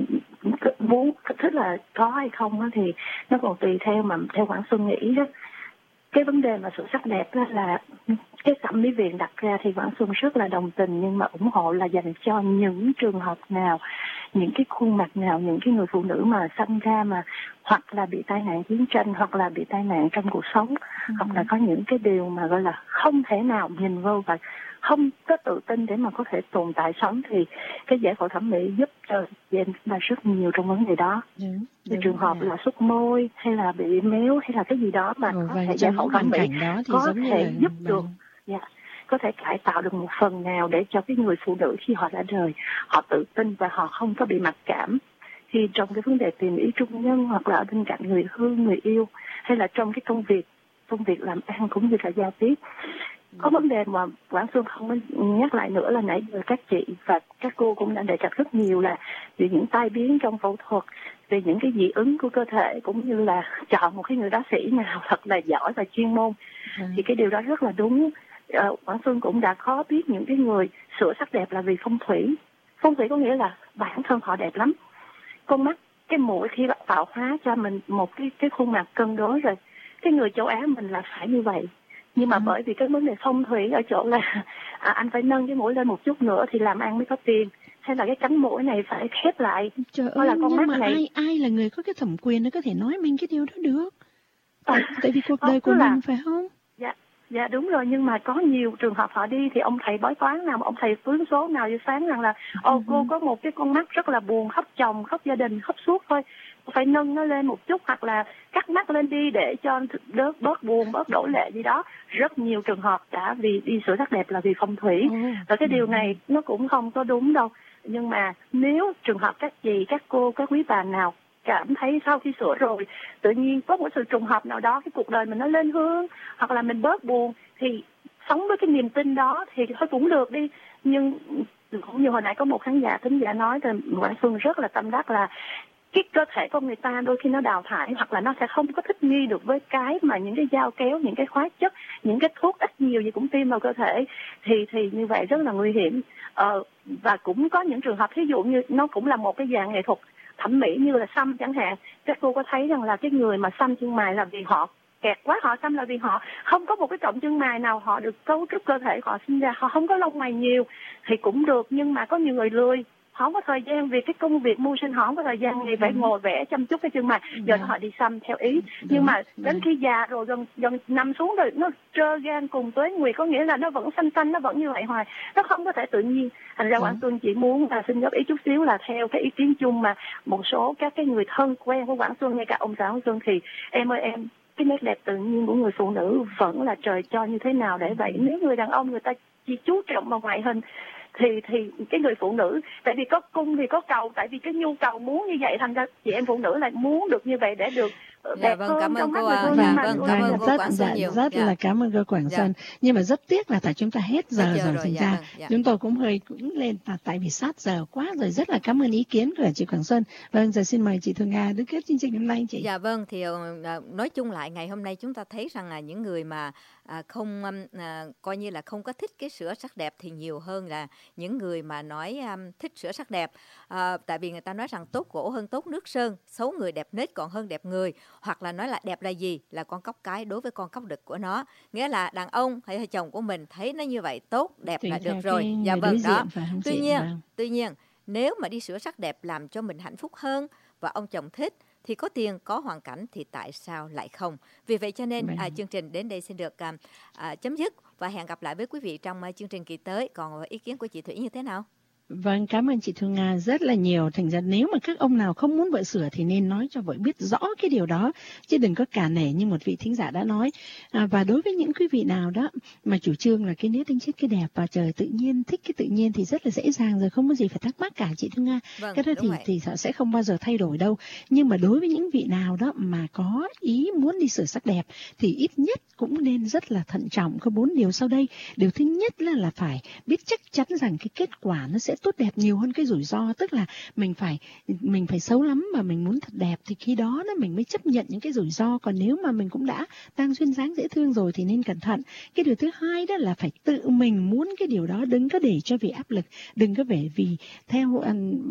muốn thích là có hay không đó, thì nó còn tùy theo, mà theo Quảng Xuân nghĩ đó, cái vấn đề mà sửa sắc đẹp đó là cái thẩm mỹ viện đặt ra thì Quảng Xuân rất là đồng tình, nhưng mà ủng hộ là dành cho những trường hợp nào, những cái khuôn mặt nào, những cái người phụ nữ mà sinh ra mà hoặc là bị tai nạn chiến tranh, hoặc là bị tai nạn trong cuộc sống, hoặc là có những cái điều mà gọi là không thể nào nhìn vô và không có tự tin để mà có thể tồn tại sống, thì cái giải phẫu thẩm mỹ giúp cho em là rất nhiều trong vấn đề đó. Trường hợp là xuất môi hay là bị méo hay là cái gì đó mà có thể giải phẫu thẩm mỹ có thể giúp được, có thể cải tạo được một phần nào để cho cái người phụ nữ khi họ ra đời họ tự tin và họ không có bị mặc cảm khi trong cái vấn đề tìm ý trung nhân, hoặc là ở bên cạnh người thương, người yêu, hay là trong cái công việc làm ăn cũng như là giao tiếp. Có vấn đề mà Quảng Xuân không nhắc lại nữa là nãy giờ các chị và các cô cũng đã đề cập rất nhiều là về những tai biến trong phẫu thuật, về những cái dị ứng của cơ thể, cũng như là chọn một cái người bác sĩ nào thật là giỏi và chuyên môn. Thì cái điều đó rất là đúng. Quảng Xuân cũng đã khó biết những cái người sửa sắc đẹp là vì phong thủy. Phong thủy có nghĩa là bản thân họ đẹp lắm. Con mắt, cái mũi khi tạo hóa cho mình một cái khuôn mặt cân đối rồi. Cái người châu Á mình là phải như vậy. Nhưng mà bởi vì cái vấn đề phong thủy ở chỗ là anh phải nâng cái mũi lên một chút nữa thì làm ăn mới có tiền, hay là cái cánh mũi này phải khép lại. Trời ơi, là con mắt mà này. ai là người có cái thẩm quyền để có thể nói mình cái điều đó được? Tại vì cuộc đời của mình phải không? Dạ đúng rồi, nhưng mà có nhiều trường hợp họ đi thì ông thầy bói toán nào, ông thầy phương số nào như sáng rằng là cô có một cái con mắt rất là buồn, khóc chồng, khóc gia đình, khóc suốt thôi, phải nâng nó lên một chút hoặc là cắt mắt lên đi để cho bớt buồn, bớt đổ lệ gì đó. Rất nhiều trường hợp đã vì đi sửa sắc đẹp là vì phong thủy. Và cái điều này nó cũng không có đúng đâu. Nhưng mà nếu trường hợp các chị, các cô, các quý bà nào cảm thấy sau khi sửa rồi tự nhiên có một sự trùng hợp nào đó cái cuộc đời mình nó lên hướng, hoặc là mình bớt buồn, thì sống với cái niềm tin đó thì thôi cũng được đi. Nhưng cũng như hồi nãy có một khán giả thính giả nói thì Quảng Xuân rất là tâm đắc là cái cơ thể của người ta đôi khi nó đào thải, hoặc là nó sẽ không có thích nghi được với cái mà những cái dao kéo, những cái hóa chất, những cái thuốc ít nhiều gì cũng tiêm vào cơ thể, thì như vậy rất là nguy hiểm. Và cũng có những trường hợp thí dụ như nó cũng là một cái dạng nghệ thuật thẩm mỹ như là xăm chẳng hạn. Các cô có thấy rằng là cái người mà xăm chân mày là vì họ kẹt quá, họ xăm là vì họ không có một cái cọng chân mày nào họ được cấu trúc cơ thể họ sinh ra, họ không có lông mày nhiều thì cũng được. Nhưng mà có nhiều người lười, họ không có thời gian vì cái công việc mưu sinh, họ không có thời gian thì phải ngồi vẽ chăm chút cái chân mày, giờ họ đi xăm theo ý. Nhưng mà đến khi già rồi gần nằm xuống rồi nó trơ gan cùng tuế nguyệt, có nghĩa là nó vẫn xanh, nó vẫn như vậy hoài, nó không có thể tự nhiên. Thành ra Quảng Xuân chỉ muốn và xin góp ý chút xíu là theo cái ý kiến chung mà một số các cái người thân quen của Quảng Xuân, ngay cả ông xã Quảng Xuân, thì em ơi em, cái nét đẹp tự nhiên của người phụ nữ vẫn là trời cho như thế nào để vậy. Nếu người đàn ông người ta chỉ chú trọng vào ngoại hình thì cái người phụ nữ, tại vì có cung thì có cầu, tại vì cái nhu cầu muốn như vậy, thành ra chị em phụ nữ lại muốn được như vậy để được đẹp hơn. Cảm ơn cô ạ. Cảm ơn cô Quảng Xuân nhiều. Rất là cảm ơn cô Quảng Xuân. Nhưng mà rất tiếc là tại chúng ta hết giờ rồi, thành ra chúng tôi cũng lên tại vì sát giờ quá rồi. Rất là cảm ơn ý kiến của chị Quảng Xuân. Vâng, giờ xin mời chị Thu Nga đúc kết chương trình hôm nay chị. Dạ vâng, thì nói chung lại ngày hôm nay chúng ta thấy rằng là những người mà không coi như là không có thích cái sửa sắc đẹp thì nhiều hơn là những người mà nói thích sửa sắc đẹp. Tại vì người ta nói rằng tốt gỗ hơn tốt nước sơn, xấu người đẹp nết còn hơn đẹp người, hoặc là nói là đẹp là gì, là con cóc cái đối với con cóc đực của nó, nghĩa là đàn ông hay chồng của mình thấy nó như vậy tốt đẹp là được rồi. Dạ vâng, đó. Tuy nhiên nếu mà đi sửa sắc đẹp làm cho mình hạnh phúc hơn và ông chồng thích thì có tiền, có hoàn cảnh thì tại sao lại không? Vì vậy cho nên chương trình đến đây xin được chấm dứt và hẹn gặp lại với quý vị trong chương trình kỳ tới. Còn ý kiến của chị Thủy như thế nào? Vâng, cảm ơn chị Thu Nga rất là nhiều. Thành ra nếu mà các ông nào không muốn vợ sửa thì nên nói cho vợ biết rõ cái điều đó, chứ đừng có cả nể như một vị thính giả đã nói. Và đối với những quý vị nào đó mà chủ trương là cái nét tính chất cái đẹp và trời tự nhiên, thích cái tự nhiên thì rất là dễ dàng rồi, không có gì phải thắc mắc cả chị Thu Nga. Vâng, cái đó thì sẽ không bao giờ thay đổi đâu. Nhưng mà đối với những vị nào đó mà có ý muốn đi sửa sắc đẹp thì ít nhất cũng nên rất là thận trọng. Có 4 điều sau đây. Điều thứ nhất là phải biết chắc chắn rằng cái kết quả nó sẽ tốt đẹp nhiều hơn cái rủi ro, tức là mình phải xấu lắm mà mình muốn thật đẹp thì khi đó mình mới chấp nhận những cái rủi ro. Còn nếu mà mình cũng đã đang duyên dáng dễ thương rồi thì nên cẩn thận. Cái điều thứ hai đó là phải tự mình muốn cái điều đó, đừng có để cho vì áp lực, đừng có vẻ vì theo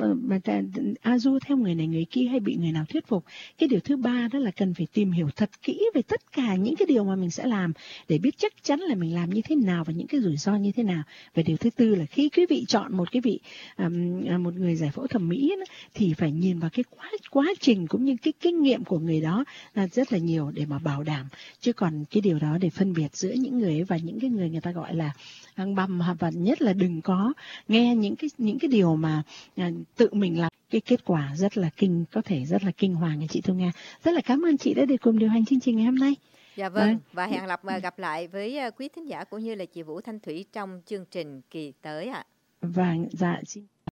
theo người này người kia hay bị người nào thuyết phục. Cái điều thứ ba đó là cần phải tìm hiểu thật kỹ về tất cả những cái điều mà mình sẽ làm để biết chắc chắn là mình làm như thế nào và những cái rủi ro như thế nào. Và điều thứ tư là khi quý vị chọn một cái vị một người giải phẫu thẩm mỹ đó, thì phải nhìn vào cái quá trình cũng như cái kinh nghiệm của người đó là rất là nhiều để mà bảo đảm. Chứ còn cái điều đó để phân biệt giữa những người ấy và những cái người ta gọi là ăn băm, và nhất là đừng có nghe những cái điều mà tự mình làm, cái kết quả có thể rất là kinh hoàng. Chị Thu Nga rất là cảm ơn chị đã được cùng điều hành chương trình ngày hôm nay. Dạ vâng, và hẹn gặp lại với quý thính giả cũng như là chị Vũ Thanh Thủy trong chương trình kỳ tới ạ. Vâng, dạ xin